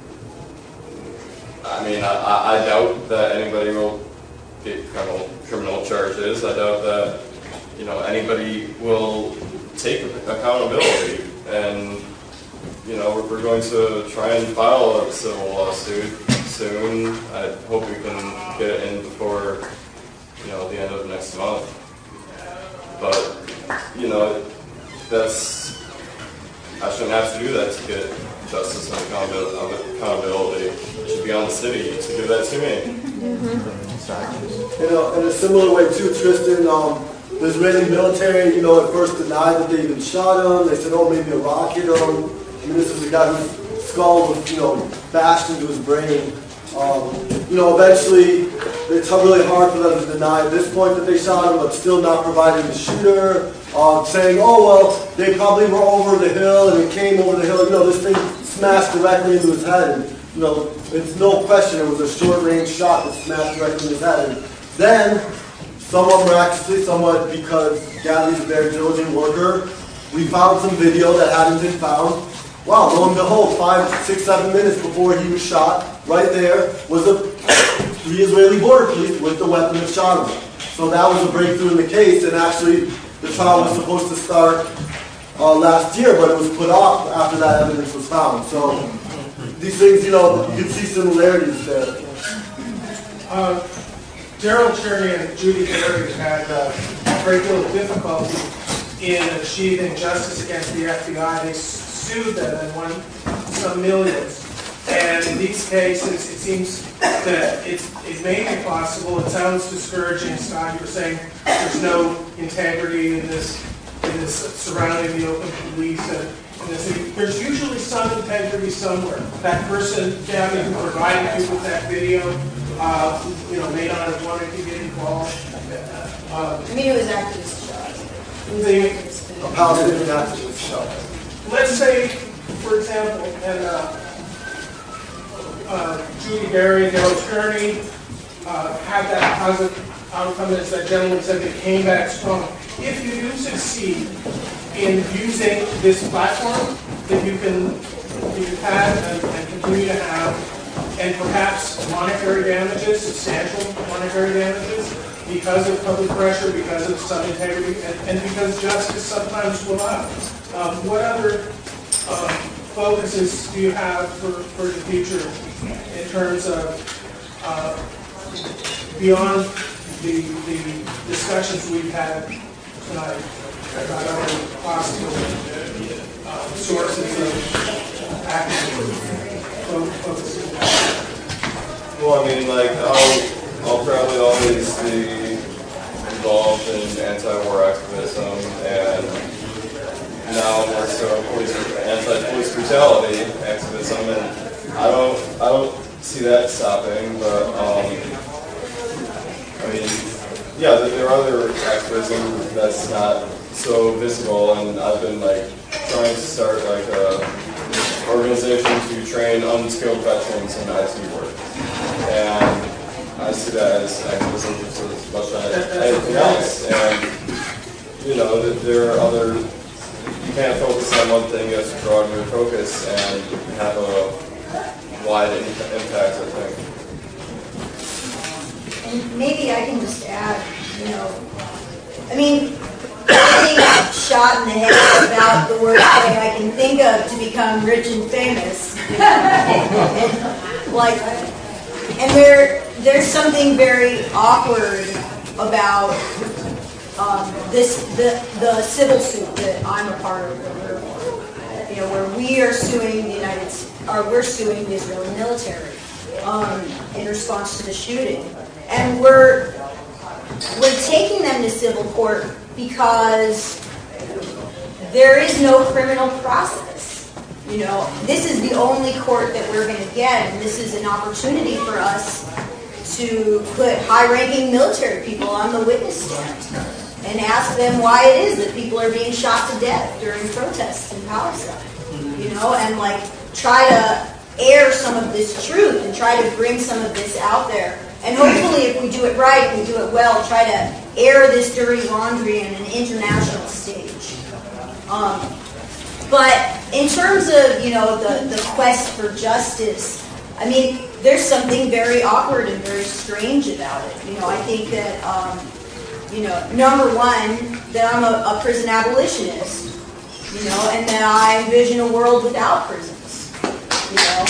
I mean I, I doubt that anybody will get criminal criminal charges. I doubt that, you know, anybody will take accountability, and you know we're, we're going to try and file a civil lawsuit soon. I hope we can get it in before, you know, the end of next month. But, you know, that's, I shouldn't have to do that to get justice and accountability. It should be on the city to give that to me. Mm-hmm. You know, in a similar way too, Tristan, um, the Israeli military, you know, at first denied that they even shot him. They said, oh, maybe a rocket him. I mean, this is a guy whose skull was, you know, bashed into his brain. Um, you know, eventually, it's really hard for them to deny at this point that they shot him, but still not providing the shooter, uh, saying, oh, well, they probably were over the hill and it came over the hill. You know, this thing smashed directly into his head. And, you know, it's no question it was a short-range shot that smashed directly into his head. And then, somewhat miraculously, somewhat because Gabby's a very diligent worker, we found some video that hadn't been found. Wow, lo and behold, five, six, seven minutes before he was shot, right there was a, the Israeli border police with the weapon that shot him. So that was a breakthrough in the case, and actually the trial was supposed to start uh, last year, but it was put off after that evidence was found. So these things, you know, you can see similarities there. Uh, Gerald Cherney and Judy Berry had uh, a great deal of difficulty in achieving justice against the F B I. They sued them and won some millions. And in these cases, it seems that it's, it may be possible. It sounds discouraging, Scott. You were saying there's no integrity in this, in this surrounding the Oakland police. And, and this, there's usually some integrity somewhere. That person, Gabby, who provided you with that video, uh, you know, may not have wanted to get involved. Uh, I mean, it was activist shot. The, A Palestinian activist shot. Let's say, for example, and uh, uh, Judy Berry and Gerald Cherney uh, had that positive outcome, as that gentleman said, they came back strong. If you do succeed in using this platform that you can you've had and, and continue to have, and perhaps monetary damages, substantial monetary damages, because of public pressure, because of some integrity, and, and because justice sometimes will out. Um, what other um, focuses do you have for, for the future in terms of uh, beyond the, the discussions we've had tonight about other possible uh, sources of activism? Focuses. Well, I mean, like, I'll, I'll probably always be involved in anti-war activism, and now more so police, anti-police brutality activism, and I don't, I don't see that stopping. But um, I mean, yeah, there are other activism that's not so visible, and I've been like trying to start like a organization to train unskilled veterans in I T work, and I see that as activism just as much as anything else. And you know, there are other. You can't focus on one thing; you have to broaden your focus and have a wide impact, I think. And maybe I can just add, you know, I mean, getting shot in the head is about the worst thing I can think of to become rich and famous. You know? and, like, and there, there's something very awkward about um, this, the, the civil suit that I'm a part of. You know, where we are suing the United, or we're suing the Israeli military um, in response to the shooting, and we're we're taking them to civil court because there is no criminal process. You know, this is the only court that we're going to get, and this is an opportunity for us to put high-ranking military people on the witness stand and ask them why it is that people are being shot to death during protests in Palestine. You know, and like try to air some of this truth and try to bring some of this out there. And hopefully if we do it right, and we do it well, try to air this dirty laundry in an international stage. Um, but in terms of, you know, the, the quest for justice, I mean, there's something very awkward and very strange about it. You know, I think that, um, you know, number one, that I'm a, a prison abolitionist. You know, and that I envision a world without prisons. You know,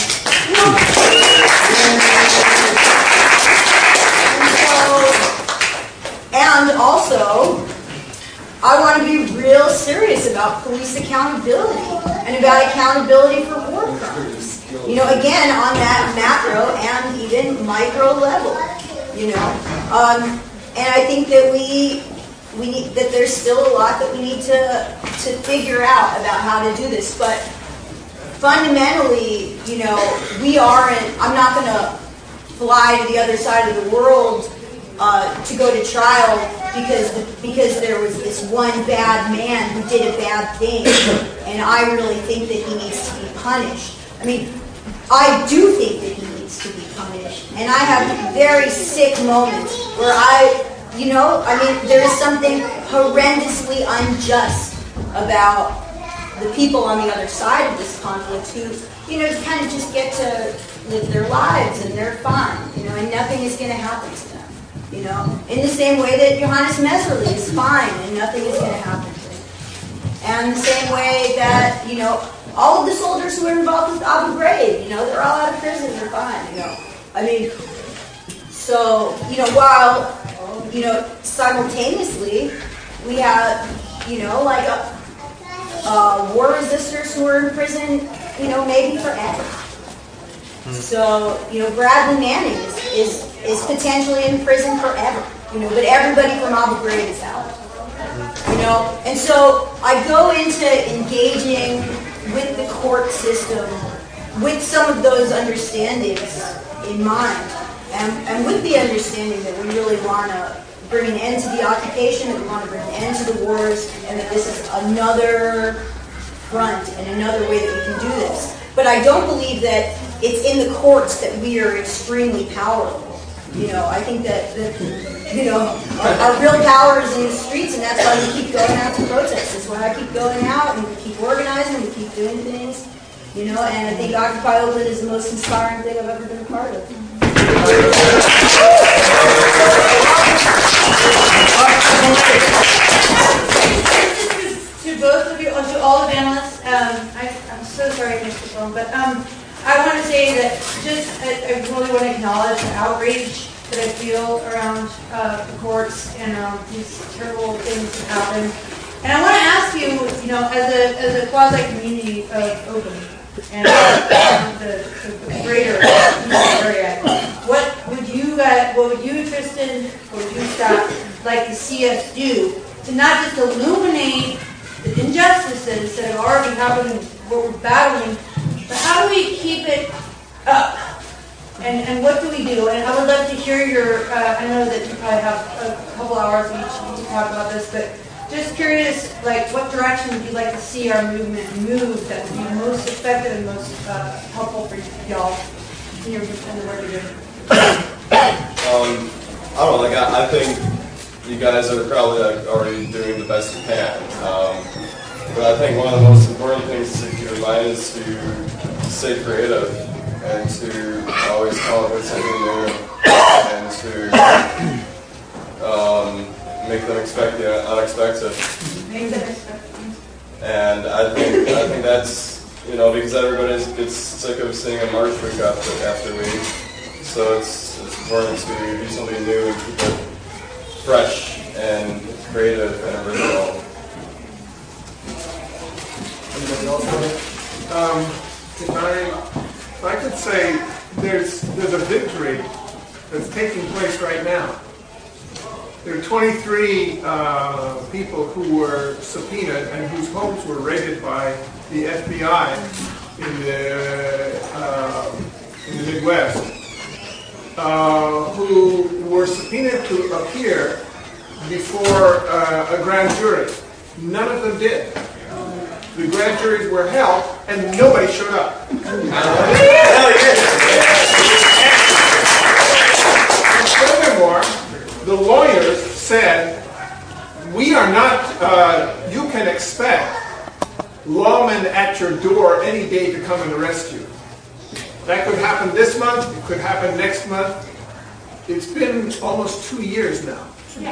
and, so, and also, I want to be real serious about police accountability and about accountability for war crimes. You know, again, on that macro and even micro level. You know, um, and I think that we. We need, that there's still a lot that we need to to figure out about how to do this. But fundamentally, you know, we aren't. I'm not going to fly to the other side of the world uh, to go to trial because the, because there was this one bad man who did a bad thing, and I really think that he needs to be punished. I mean, I do think that he needs to be punished, and I have very sick moments where I. You know, I mean, there is something horrendously unjust about the people on the other side of this conflict who, you know, kind of just get to live their lives and they're fine, you know, and nothing is going to happen to them, you know. In the same way that Johannes Messerly is fine and nothing is going to happen to him. And the same way that, you know, all of the soldiers who were involved with Abu Ghraib, you know, they're all out of prison, they're fine, you know. I mean, so, you know, while... You know, simultaneously, we have, you know, like a, uh, war resistors who are in prison, you know, maybe forever. So, you know, Bradley Manning is, is, is potentially in prison forever, you know, but everybody from Abu Ghraib is out. You know, and so I go into engaging with the court system with some of those understandings in mind. And, and with the understanding that we really want to bring an end to the occupation, that we want to bring an end to the wars, and that this is another front and another way that we can do this. But I don't believe that it's in the courts that we are extremely powerful. You know, I think that, that you know, our, our real power is in the streets, and that's why we keep going out to protest. That's why I keep going out, and we keep organizing, we keep doing things. You know, and I think Occupy Oakland is the most inspiring thing I've ever been a part of. To both of you, or to all the panelists, um, I, I'm so sorry I missed the phone, but um, I want to say that just I, I really want to acknowledge the outrage that I feel around uh, the courts and around these terrible things that happen. And I want to ask you, you know, as a as a quasi community of Oakland and uh, the, the greater area, what would you guys, what would you, Tristan, what would you, Scott, like to see us do to not just illuminate the injustices that have already happened, what we're battling, but how do we keep it up? And and what do we do? And I would love to hear your, uh, I know that you probably have a couple hours each to talk about this, but just curious, like, what direction would you like to see our movement move that would be most effective and most uh, helpful for y'all in, your, in the work you're doing? Um, I don't know, like, I, I think you guys are probably like, already doing the best you can. Um, but I think one of the most important things to keep in mind is to stay creative and to always come up with something new and to um, make them expect the unexpected. And I think I think that's, you know, because everybody gets sick of seeing a march week after after week, so it's it's important to do something new and keep it fresh and creative and original. Anybody else? Um, if I, if I could say there's there's a victory that's taking place right now. There are twenty-three uh, people who were subpoenaed and whose homes were raided by the F B I in the uh, in the Midwest, uh, who were subpoenaed to appear before uh, a grand jury. None of them did. The grand juries were held, and nobody showed up. Furthermore, the lawyers said, we are not, uh, you can expect lawmen at your door any day to come and arrest you. That could happen this month, it could happen next month. It's been almost two years now.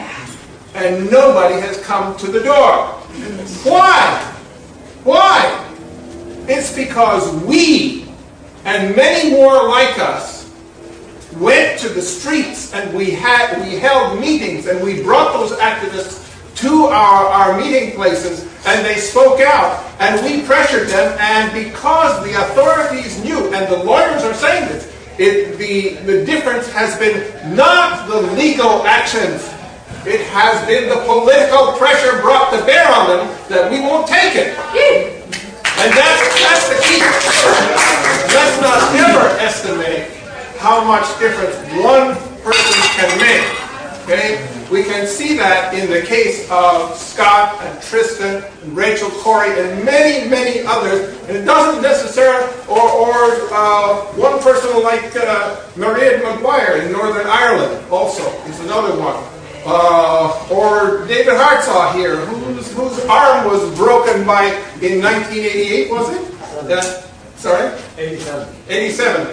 And nobody has come to the door. Why? Why? It's because we, and many more like us, went to the streets and we had we held meetings and we brought those activists to our, our meeting places and they spoke out and we pressured them, and because the authorities knew, and the lawyers are saying this, it, the, the difference has been not the legal actions, it has been the political pressure brought to bear on them that we won't take it. And that's, that's the key. Let's not ever estimate how much difference one person can make. Okay? We can see that in the case of Scott and Tristan and Rachel Corrie and many, many others. And it doesn't necessarily, or, or uh, one person like uh, Mairead Maguire in Northern Ireland also is another one. Uh, or David Hartsaw here, whose, whose arm was broken by, in nineteen eighty-eight, was it? Uh, sorry? eighty-seven. eighty-seven.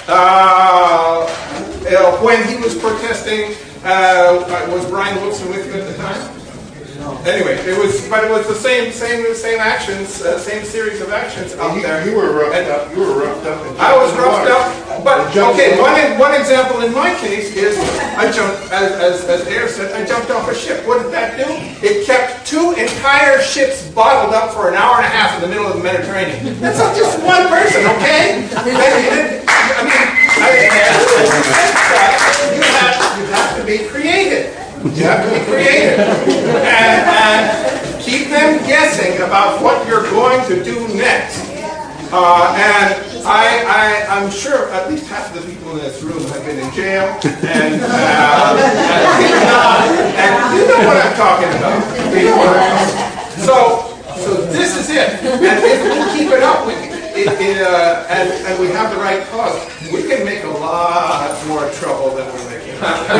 Uh, uh, when he was protesting, uh, was Brian Wilson with you at the time? No. Anyway, it was, but it was the same, same, same actions, uh, same series of actions out you, there. You were roughed and up. You were roughed up. I was roughed up, but okay. One one example in my case is I jumped, as as as Air said, I jumped off a ship. What did that do? It kept two entire ships bottled up for an hour and a half in the middle of the Mediterranean. That's not just one person, okay? I mean, I mean, I, you have you have to be creative. You have to be creative and, and keep them guessing about what you're going to do next. Uh, and I, I, I'm sure at least half of the people in this room have been in jail, and, uh, and, and you know what I'm talking about. You know what I'm talking about. So, so this is it. And if we keep it up, we, it, it, uh, and, and we have the right cause, we can make a lot more trouble than we're making.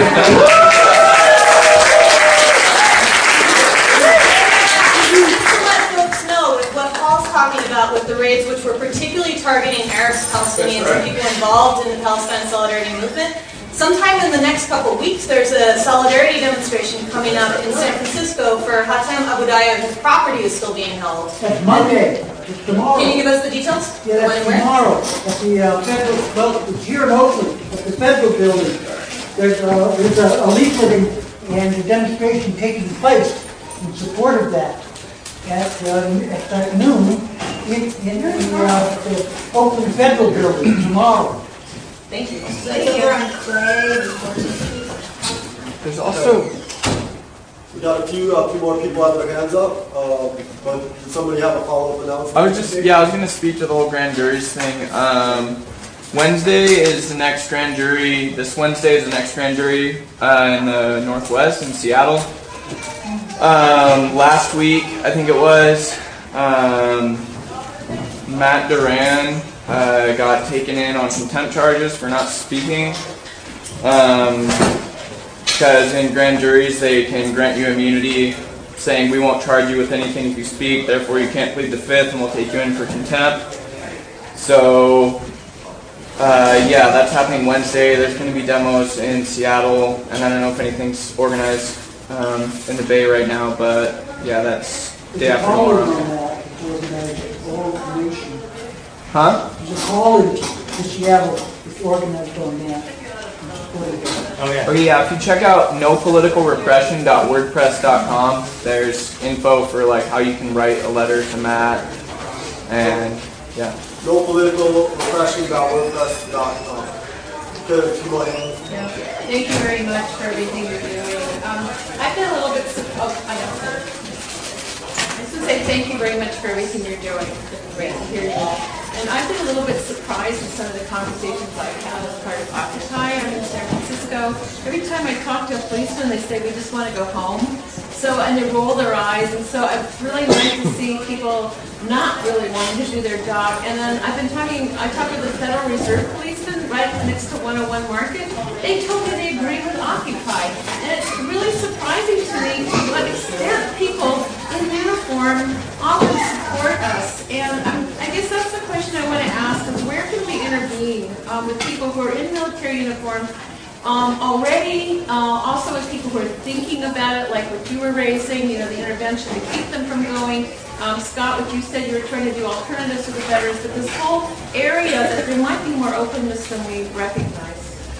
Talking about with the raids, which were particularly targeting Arabs, Palestinians, right, and people involved in the Palestine Solidarity Movement. Sometime in the next couple of weeks, there's a solidarity demonstration coming up in San Francisco for Hatem Abu Daya, whose property is still being held. That's Monday. It's tomorrow. Can you give us the details? Yeah, that's when tomorrow. At the uh, federal, well, it's here in Oakland, at the federal building. There's a, there's a, a leafleting and a demonstration taking place in support of that. At, uh, at noon in, in the, uh, the Oakland Federal Building tomorrow. Thank you. There's also... We got a few, uh, few more people have their hands up, uh, but did somebody have a follow-up announcement? I was just, yeah, I was going to speak to the whole grand juries thing. Um, Wednesday is the next grand jury, this Wednesday is the next grand jury uh, in the Northwest in Seattle. Um, last week, I think it was, um, Matt Duran uh, got taken in on contempt charges for not speaking. Um, because in grand juries, they can grant you immunity, saying we won't charge you with anything if you speak, therefore you can't plead the fifth, and we'll take you in for contempt. So, uh, yeah, that's happening Wednesday. There's going to be demos in Seattle, and I don't know if anything's organized um, in the Bay right now, but yeah, that's day There's a after college tomorrow. on that, organized, the whole nation. Huh? There's a college in Seattle that's organized on that. Oh yeah. Okay, yeah, if you check out no political repression dot wordpress dot com, there's info for like how you can write a letter to Matt, and yeah. no political repression dot wordpress dot com. Good, if you go ahead. Yeah. Thank you very much for everything you're doing. Um, I've been a little bit, su- oh, I know. I just want to say thank you very much for everything you're doing. It's been great to hear you. And I've been a little bit surprised in some of the conversations I've had as part of Occupy. I'm in San Francisco. Every time I talk to a policeman, they say, we just want to go home. So, and they roll their eyes. And so it's really nice to see people not really wanting to do their job. And then I've been talking, I talked with the Federal Reserve policeman right next to one oh one Market. They told me they agree with Occupy. And it's really surprising to me to what extent people in uniform often support us. And um, I guess that's the question I want to ask is where can we intervene um, with people who are in military uniform um, already, uh, also with people who are thinking about it, like what you were raising, you know, the intervention to keep them from going. Um, Scott, what you said, you were trying to do alternatives to the veterans, but this whole area that there might be more openness than we recognize.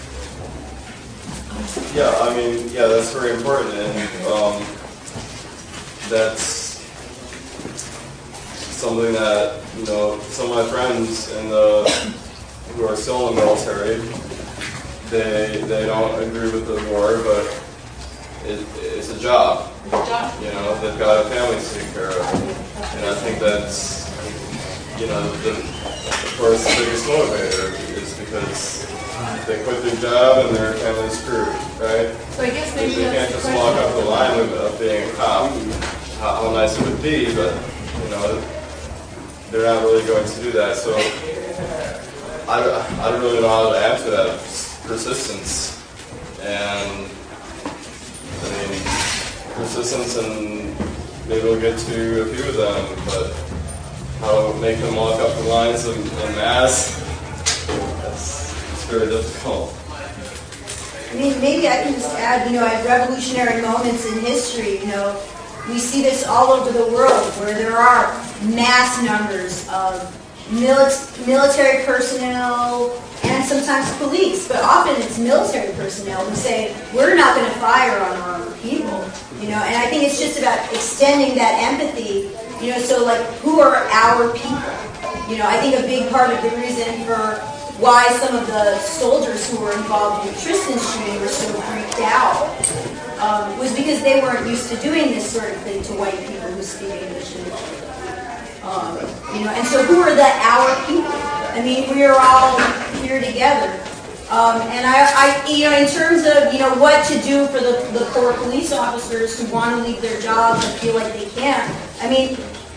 Yeah, I mean, yeah, that's very important, and um, that's something that, you know, some of my friends in the who are still in the military, they they don't agree with the war, but it, it's a job. You know, they've got a family to take care of, and I think that's, you know, the, of course, the biggest motivator is because they quit their job and their family's screwed, right? So I guess maybe they can't that's just the walk question. up the line of, of being a cop. How, how nice it would be, but you know, they're not really going to do that. So I, I don't really know how to answer that. Persistence, and I mean persistence, and maybe we'll get to a few of them. But how to make them walk up the lines in, in mass? That's it's very difficult. I mean, maybe I can just add, you know, at revolutionary moments in history, you know, we see this all over the world where there are mass numbers of mili- military personnel and sometimes police, but often it's military personnel who say, we're not going to fire on our own people, you know, and I think it's just about extending that empathy, you know, so like, who are our people? You know, I think a big part of the reason for why some of the soldiers who were involved in Tristan's shooting were so freaked out um, was because they weren't used to doing this sort of thing to white people who speak English. Um, you know, and so who are the our people? I mean, we are all here together. Um, and I, I, you know, in terms of, you know, what to do for the, the poor police officers who want to leave their jobs and feel like they can't. I mean,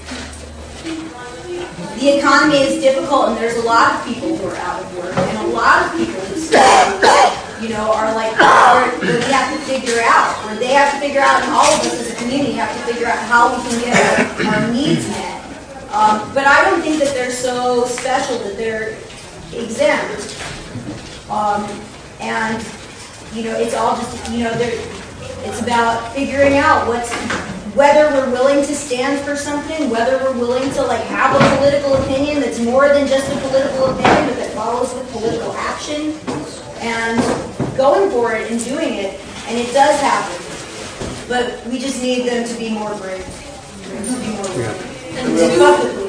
the economy is difficult, and there's a lot of people who are out of work, and a lot of people who still, you know, are like, where we have to figure out, where they have to figure out, and all of us as a community have to figure out how we can get our, our needs met. Um, but I don't think that they're so special that they're exempt. Um, and, you know, it's all just, you know, it's about figuring out what's, whether we're willing to stand for something, whether we're willing to, like, have a political opinion that's more than just a political opinion, but that follows with political action, and going for it and doing it. And it does happen. But we just need them to be more brave. To be more brave. And two,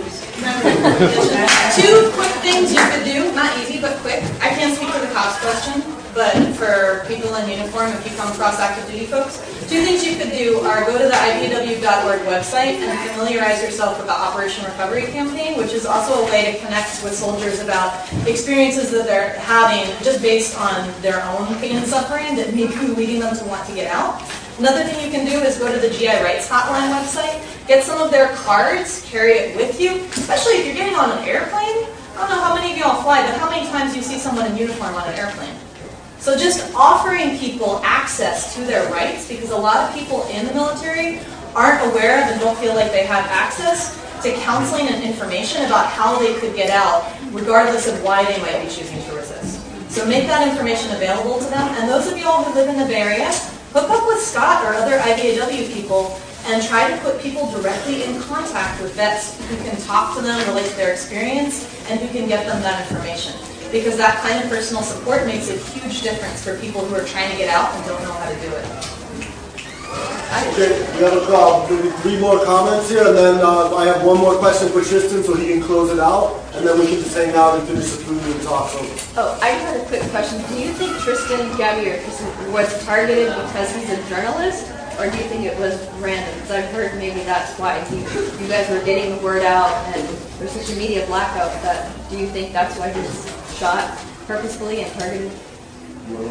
two quick things you could do, not easy, but quick. I can't speak for the cops question, but for people in uniform, if you come across active duty folks, two things you could do are go to the I B W dot org website and familiarize yourself with the Operation Recovery Campaign, which is also a way to connect with soldiers about experiences that they're having just based on their own pain and suffering that may be leading them to want to get out. Another thing you can do is go to the G I Rights Hotline website, get some of their cards, carry it with you, especially if you're getting on an airplane. I don't know how many of y'all fly, but how many times do you see someone in uniform on an airplane? So just offering people access to their rights, because a lot of people in the military aren't aware of and don't feel like they have access to counseling and information about how they could get out, regardless of why they might be choosing to resist. So make that information available to them. And those of y'all who live in the Bay Area, hook up with Scott or other I V A W people and try to put people directly in contact with vets who can talk to them, relate to their experience, and who can get them that information. Because that kind of personal support makes a huge difference for people who are trying to get out and don't know how to do it. Okay, we have a uh, maybe three more comments here, and then uh, I have one more question for Tristan so he can close it out, and then we can just hang out and finish the food and talk. So. Oh, I just had a quick question. Do you think Tristan, Gabby, or Tristan was targeted because he's a journalist, or do you think it was random? Because I've heard maybe that's why he, you guys were getting the word out, and there's such a media blackout. That do you think that's why he was shot purposefully and targeted? Well,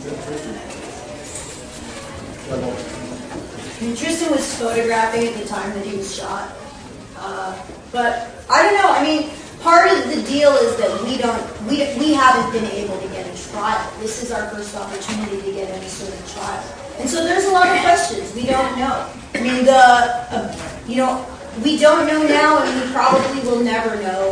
And Tristan was photographing at the time that he was shot. Uh, but I don't know. I mean, part of the deal is that we don't, we we haven't been able to get a trial. This is our first opportunity to get any sort of trial, and so there's a lot of questions we don't know. I mean, the uh, you know we don't know now, and we probably will never know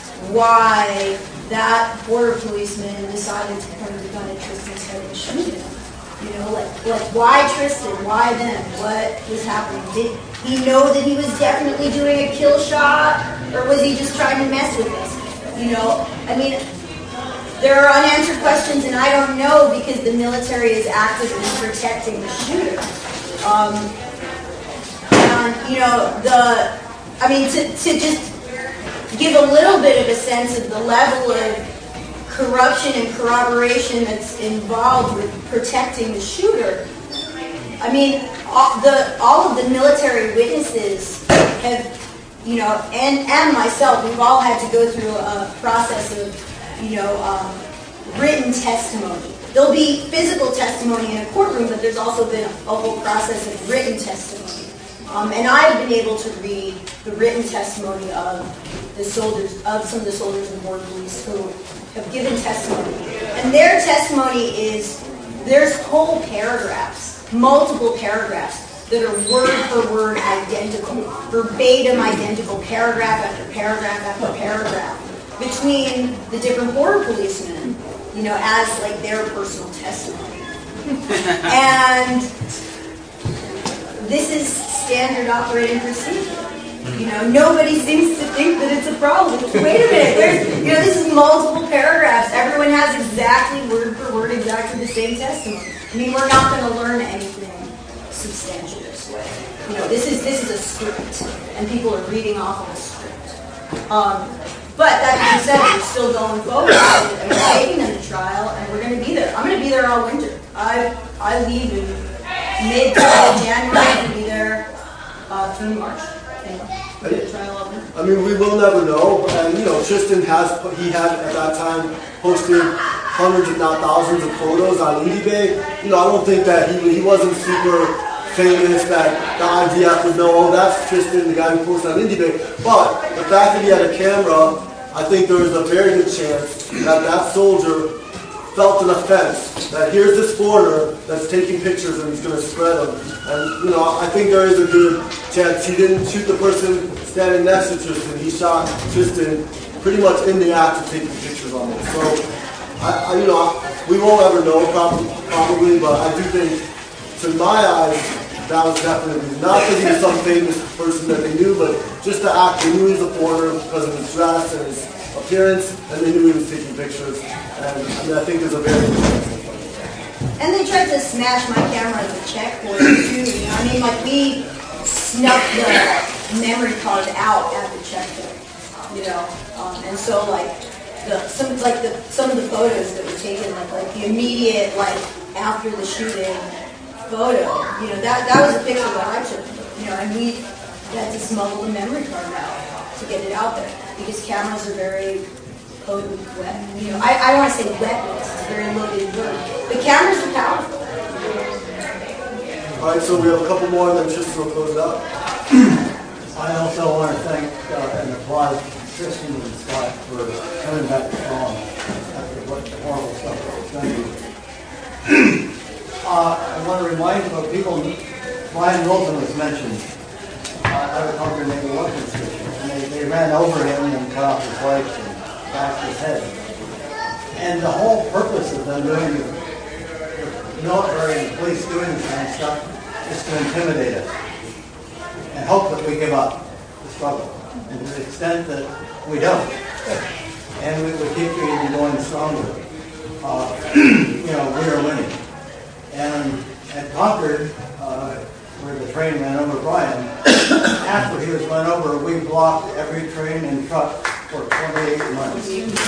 why that border policeman decided to point the gun at Tristan's head and shoot him. You know, like, like why Tristan? Why them? What was happening? Did he know that he was definitely doing a kill shot? Or was he just trying to mess with us? You know, I mean, there are unanswered questions, and I don't know because the military is actively protecting the shooter. Um, and, you know, the, I mean, to, to just give a little bit of a sense of the level of corruption and corroboration that's involved with protecting the shooter. I mean, all, the, all of the military witnesses have, you know, and, and myself, we've all had to go through a process of, you know, um, written testimony. There'll be physical testimony in a courtroom, but there's also been a, a whole process of written testimony. Um, and I've been able to read the written testimony of the soldiers, of some of the soldiers and border police who have given testimony. And their testimony is, there's whole paragraphs, multiple paragraphs, that are word for word identical, verbatim identical, paragraph after paragraph after paragraph, between the different border policemen, you know, as like their personal testimony. And this is standard operating procedure. You know, nobody seems to think that it's a problem. Wait a minute, there's, you know, this is multiple paragraphs. Everyone has exactly word for word, exactly the same testimony. I mean, we're not going to learn anything substantial this way. You know, this is this is a script, and people are reading off of a script. Um, but that being said, we're still going forward, and we're taking them to trial, and we're going to be there. I'm going to be there all winter. I I leave in mid to January. I'm going to be there uh, through March. I mean, we will never know, and you know, Tristan has, he had at that time posted hundreds if not thousands of photos on eBay. You know, I don't think that he, he wasn't super famous that the I D F would know, oh, that's Tristan, the guy who posted on eBay. But the fact that he had a camera, I think there is a very good chance that that soldier felt an offense, that here's this foreigner that's taking pictures and he's going to spread them. And, you know, I think there is a good chance he didn't shoot the person standing next to Tristan. He shot Tristan pretty much in the act of taking pictures on him. So, I, I, you know, we won't ever know probably, probably, but I do think, to my eyes, that was definitely, not because he was some famous person that they knew, but just the act. They knew he was a foreigner because of his dress and his appearance, and they knew he was taking pictures. And I mean, I think there's a very good chance. And they tried to smash my camera as a checkpoint too. You know, I mean, like we snuck the memory card out at the checkpoint. You know, um, and so like the some like the some of the photos that were taken, like like the immediate like after the shooting photo. You know, that that was a picture that I took. You know, and we had to smuggle the memory card out to get it out there because cameras are very potent weapon. You know, I, I don't want to say weapons, it's a very loaded word. The cameras are powerful. All right, so we have a couple more and then Tristan will close it out. I also want to thank uh, and applaud Tristan and Scott for coming back strong after what the horrible stuff that was done to you. uh, I want to remind people, Brian Wilson was mentioned. Uh, I was talking to maybe one station, and they, they ran over him and cut off his legs and bashed his head. And the whole purpose of them doing the, the the military and the police doing this kind of stuff is to intimidate us and hope that we give up the struggle. And to the extent that we don't, and we, we keep even going stronger, uh, you know, we are winning. And at Concord, uh, where the train ran over Brian, after he was run over, we blocked every train and truck for twenty-eight months.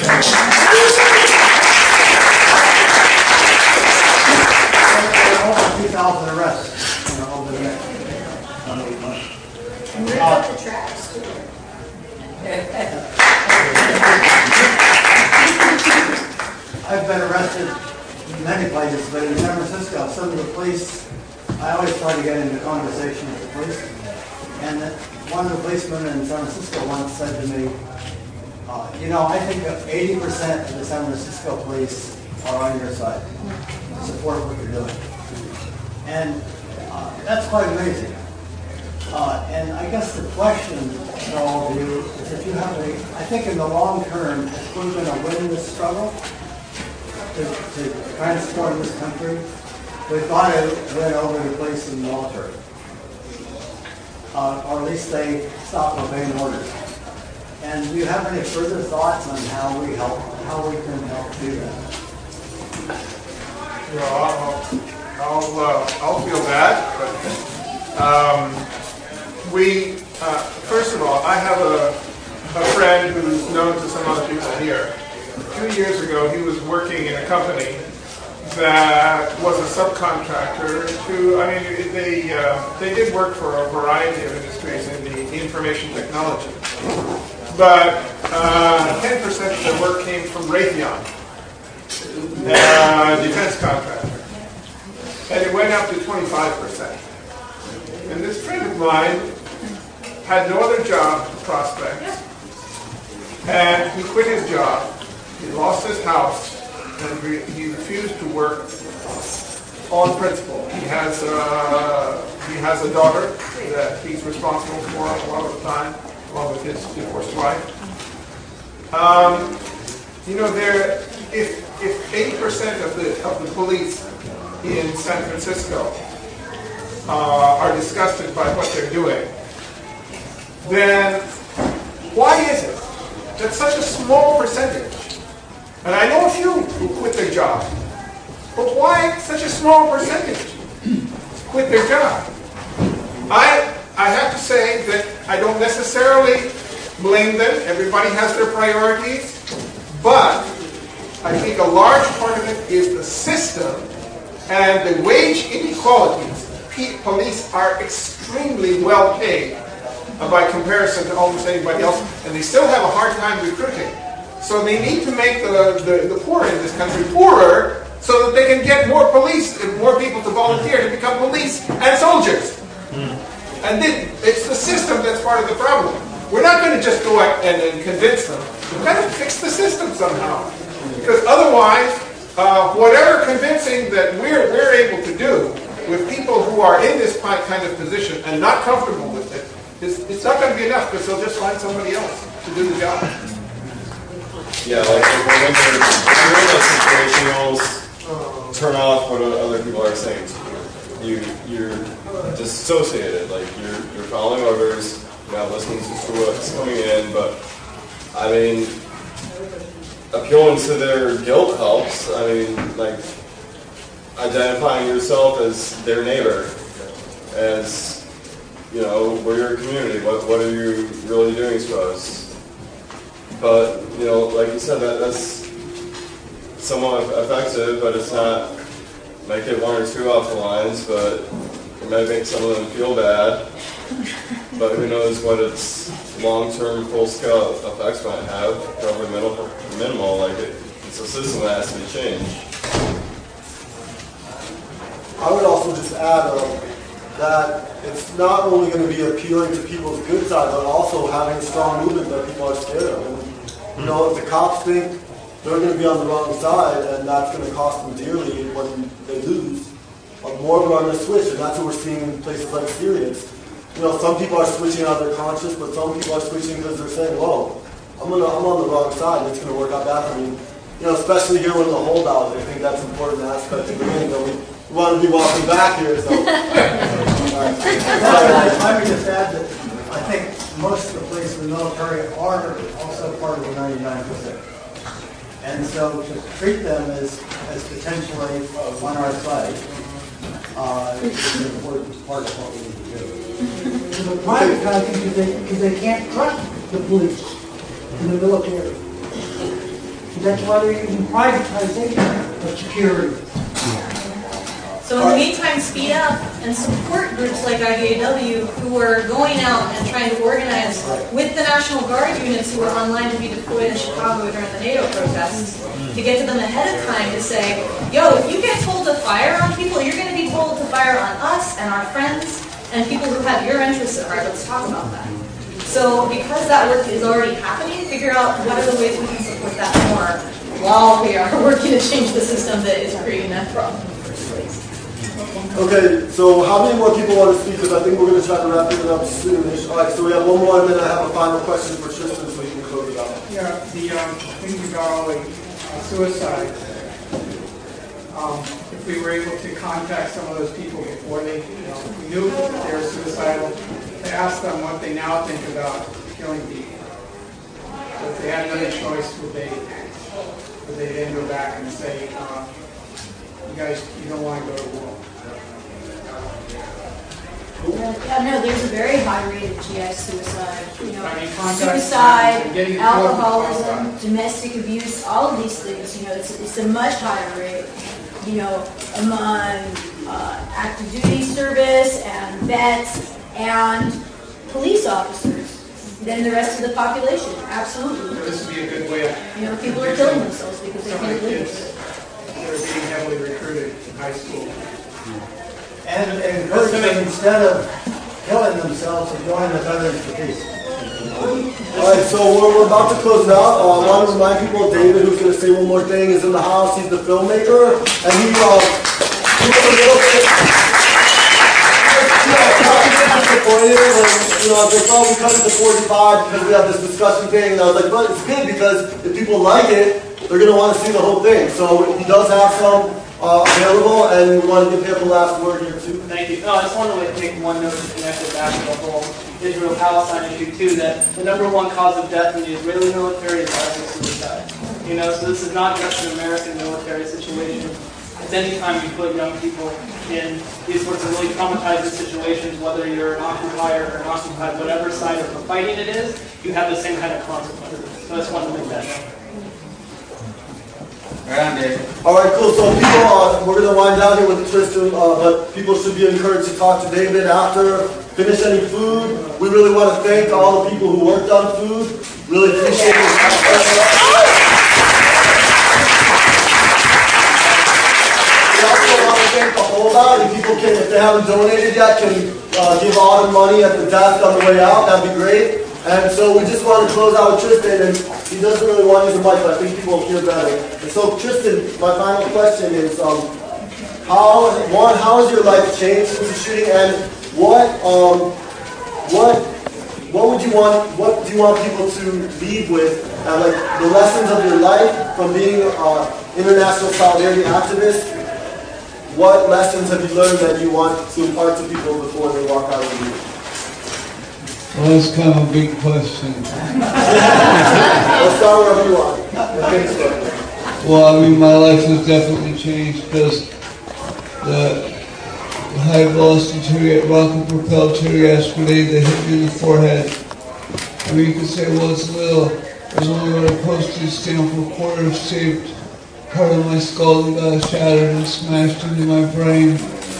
Almost two thousand arrests, you know, over the next twenty-eight months. And rip up the tracks, too. I've been arrested in many places, but in San Francisco, some of the police, I always try to get into conversation with the police. And that one of the policemen in San Francisco once said to me, uh, you know, I think eighty percent of the San Francisco police are on your side, support what you're doing. And uh, that's quite amazing. Uh, and I guess the question to all of you is if you have a, I think in the long term, if we're going to win this struggle to, to transform this country, we've got to win over the police and the military. Uh, or at least they stop obeying orders. And do you have any further thoughts on how we help, how we can help do that? Well, I'll, I'll, uh, I'll feel bad, but um, we, uh, first of all, I have a, a friend who's known to some other people here. Two years ago, he was working in a company that was a subcontractor to, I mean, they, uh, they did work for a variety of industries in the information technology. But uh, ten percent of their work came from Raytheon, uh, defense contractor. And it went up to twenty-five percent. And this friend of mine had no other job to prospect. And he quit his job. He lost his house. And re he refused to work on principle. He has, uh, he has a daughter that he's responsible for a lot of the time, along with his divorced wife. Um, you know, there, if if eighty percent of the of the police in San Francisco uh, are disgusted by what they're doing, then why is it that such a small percentage? And I know a few who quit their job, but why such a small percentage quit their job? I I have to say that I don't necessarily blame them. Everybody has their priorities. But I think a large part of it is the system and the wage inequalities. P police are extremely well paid uh, by comparison to almost anybody else, and they still have a hard time recruiting. So they need to make the, the, the poor in this country poorer so that they can get more police and more people to volunteer to become police and soldiers. And then it's the system that's part of the problem. We're not going to just go out and, and convince them. We've got to fix the system somehow. Because otherwise, uh, whatever convincing that we're, we're able to do with people who are in this kind of position and not comfortable with it, it's, it's not going to be enough because they'll just find somebody else to do the job. Yeah, like when you're, when you're in that situation, you almost turn off what other people are saying to you. You, you're dissociated, like you're, you're following orders, you're not listening to what's coming in, but I mean, appealing to their guilt helps. I mean, like, identifying yourself as their neighbor, as, you know, we're your community, what, what are you really doing to us? But, you know, like you said, that, that's somewhat effective, but it's not, might get one or two off the lines, but it might make some of them feel bad. But who knows what its long-term, full-scale effects might have, probably minimal, minimal like it, it's a system that has to be changed. I would also just add um, that it's not only going to be appealing to people's good side, but also having a strong movement that people are scared of. And, you know, if the cops think they're going to be on the wrong side, and that's going to cost them dearly when they lose, uh, more of them are going to switch, and that's what we're seeing in places like Syria. You know, some people are switching out of their conscience, but some people are switching because they're saying, whoa, I'm, gonna, I'm on the wrong side, and it's going to work out bad for me. You know, especially here with the holdout, I think that's an important aspect of the beginning, that we, we want to be welcome back here. So. All right. Let me just add that I think most of the police and the military are also part of the ninety-nine percent. And so to treat them as, as potentially on our side uh, is an important part of what we need to do. To the privatizing because they, because they can't trust the police and the military. That's why they're using privatization of security. So in the meantime, speed up and support groups like I V A W who are going out and trying to organize with the National Guard units who are online to be deployed in Chicago during the NATO protests to get to them ahead of time to say, yo, if you get told to fire on people, you're going to be told to fire on us and our friends and people who have your interests at heart. Let's talk about that. So because that work is already happening, figure out what are the ways we can support that more while we are working to change the system that is creating that problem. Okay, so how many more people want to speak? Because I think we're going to try to wrap it up soon. All right, so we have one more, and then I have a final question for Tristan, so we can close it out. Yeah, the um, thing about uh, suicide. Um, if we were able to contact some of those people before they, you know, we knew that they were suicidal, to ask them what they now think about killing people. So if they had another choice, would they, would they then go back and say, uh, you guys, you don't want to go to war? Yeah, no, there's a very high rate of G I suicide. You know, I mean, contact- suicide, getting alcoholism, domestic abuse, all of these things. You know, it's it's a much higher rate. You know, among uh, active duty service and vets and police officers than the rest of the population. Absolutely. So this would be a good way of. You know, people are killing themselves because they Some of can't the live kids with it. that are being heavily recruited in high school. And encourage them instead of killing themselves to join the Veterans for Peace. All right, so we're, we're about to close now. Uh, I want to remind people, David, who's going to say one more thing, is in the house. He's the filmmaker, and he, uh, he was a little bit disappointed when, you know, they thought we cut it to forty-five because we have this discussion thing, and I was like, but it's good because if people like it, they're going to want to see the whole thing. So he does have some uh, available, and we want to give him the last word here, too. Thank you. No, I just wanted to make one note to connect it back to the whole Israel-Palestine issue too, that the number one cause of death in the Israeli military is actually suicide. You know, so this is not just an American military situation. It's any time you put young people in these sorts of really traumatizing situations, whether you're an occupier or an occupied, whatever side of the fighting it is, you have the same kind of consequences. So I just wanted to make that note. All right, cool. So people, uh, we're going to wind down here with Tristan, uh, but people should be encouraged to talk to David after. Finish any food. We really want to thank all the people who worked on food. Really appreciate it. We also want to thank the holdout. If people can, if they haven't donated yet, can uh, give Autumn money at the desk on the way out. That'd be great. And so we just want to close out with Tristan, and he doesn't really want to use the mic, but I think people will hear better. And so, Tristan, my final question is, um, how, one, how has your life changed since the shooting, and what, um, what, what would you want, what do you want people to leave with, uh, like the lessons of your life from being an uh, international solidarity activist? What lessons have you learned that you want to impart to people before they walk out of the room? Well, that's kind of a big question. Let's start wherever you want. Well, I mean, my life has definitely changed because the high velocity tear, rocket propelled tear gas grenade that hit me in the forehead. I mean, you could say, well, it's little. It was only what a postage stamp for a quarter shaped part of my skull that got shattered and smashed into my brain.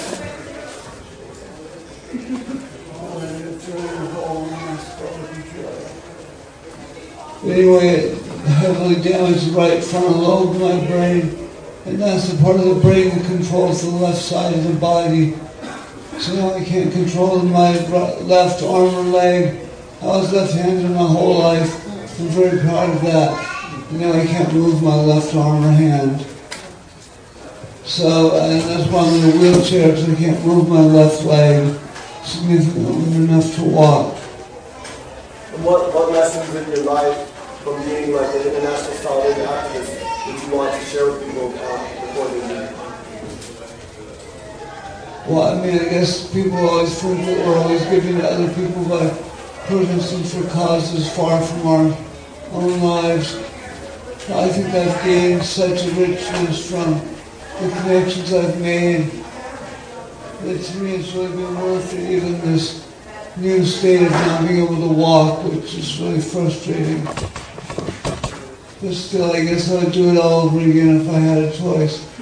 Anyway, it heavily damaged the right frontal lobe of my brain, and that's the part of the brain that controls the left side of the body. So now I can't control my left arm or leg. I was left-handed my whole life. I'm very proud of that. And now I can't move my left arm or hand. So, and that's why I'm in a wheelchair, because I can't move my left leg significantly enough to walk. And what, what lessons in your life from being like an international solidarity activist that you want to share with people uh, before they leave? well, I mean, I guess people always think that we're always giving to other people by protesting for causes far from our own lives. I think I've gained such a richness from the connections I've made that to me it's really been worth it, even this new state of not being able to walk, which is really frustrating. But still, I guess I would do it all over again if I had a choice.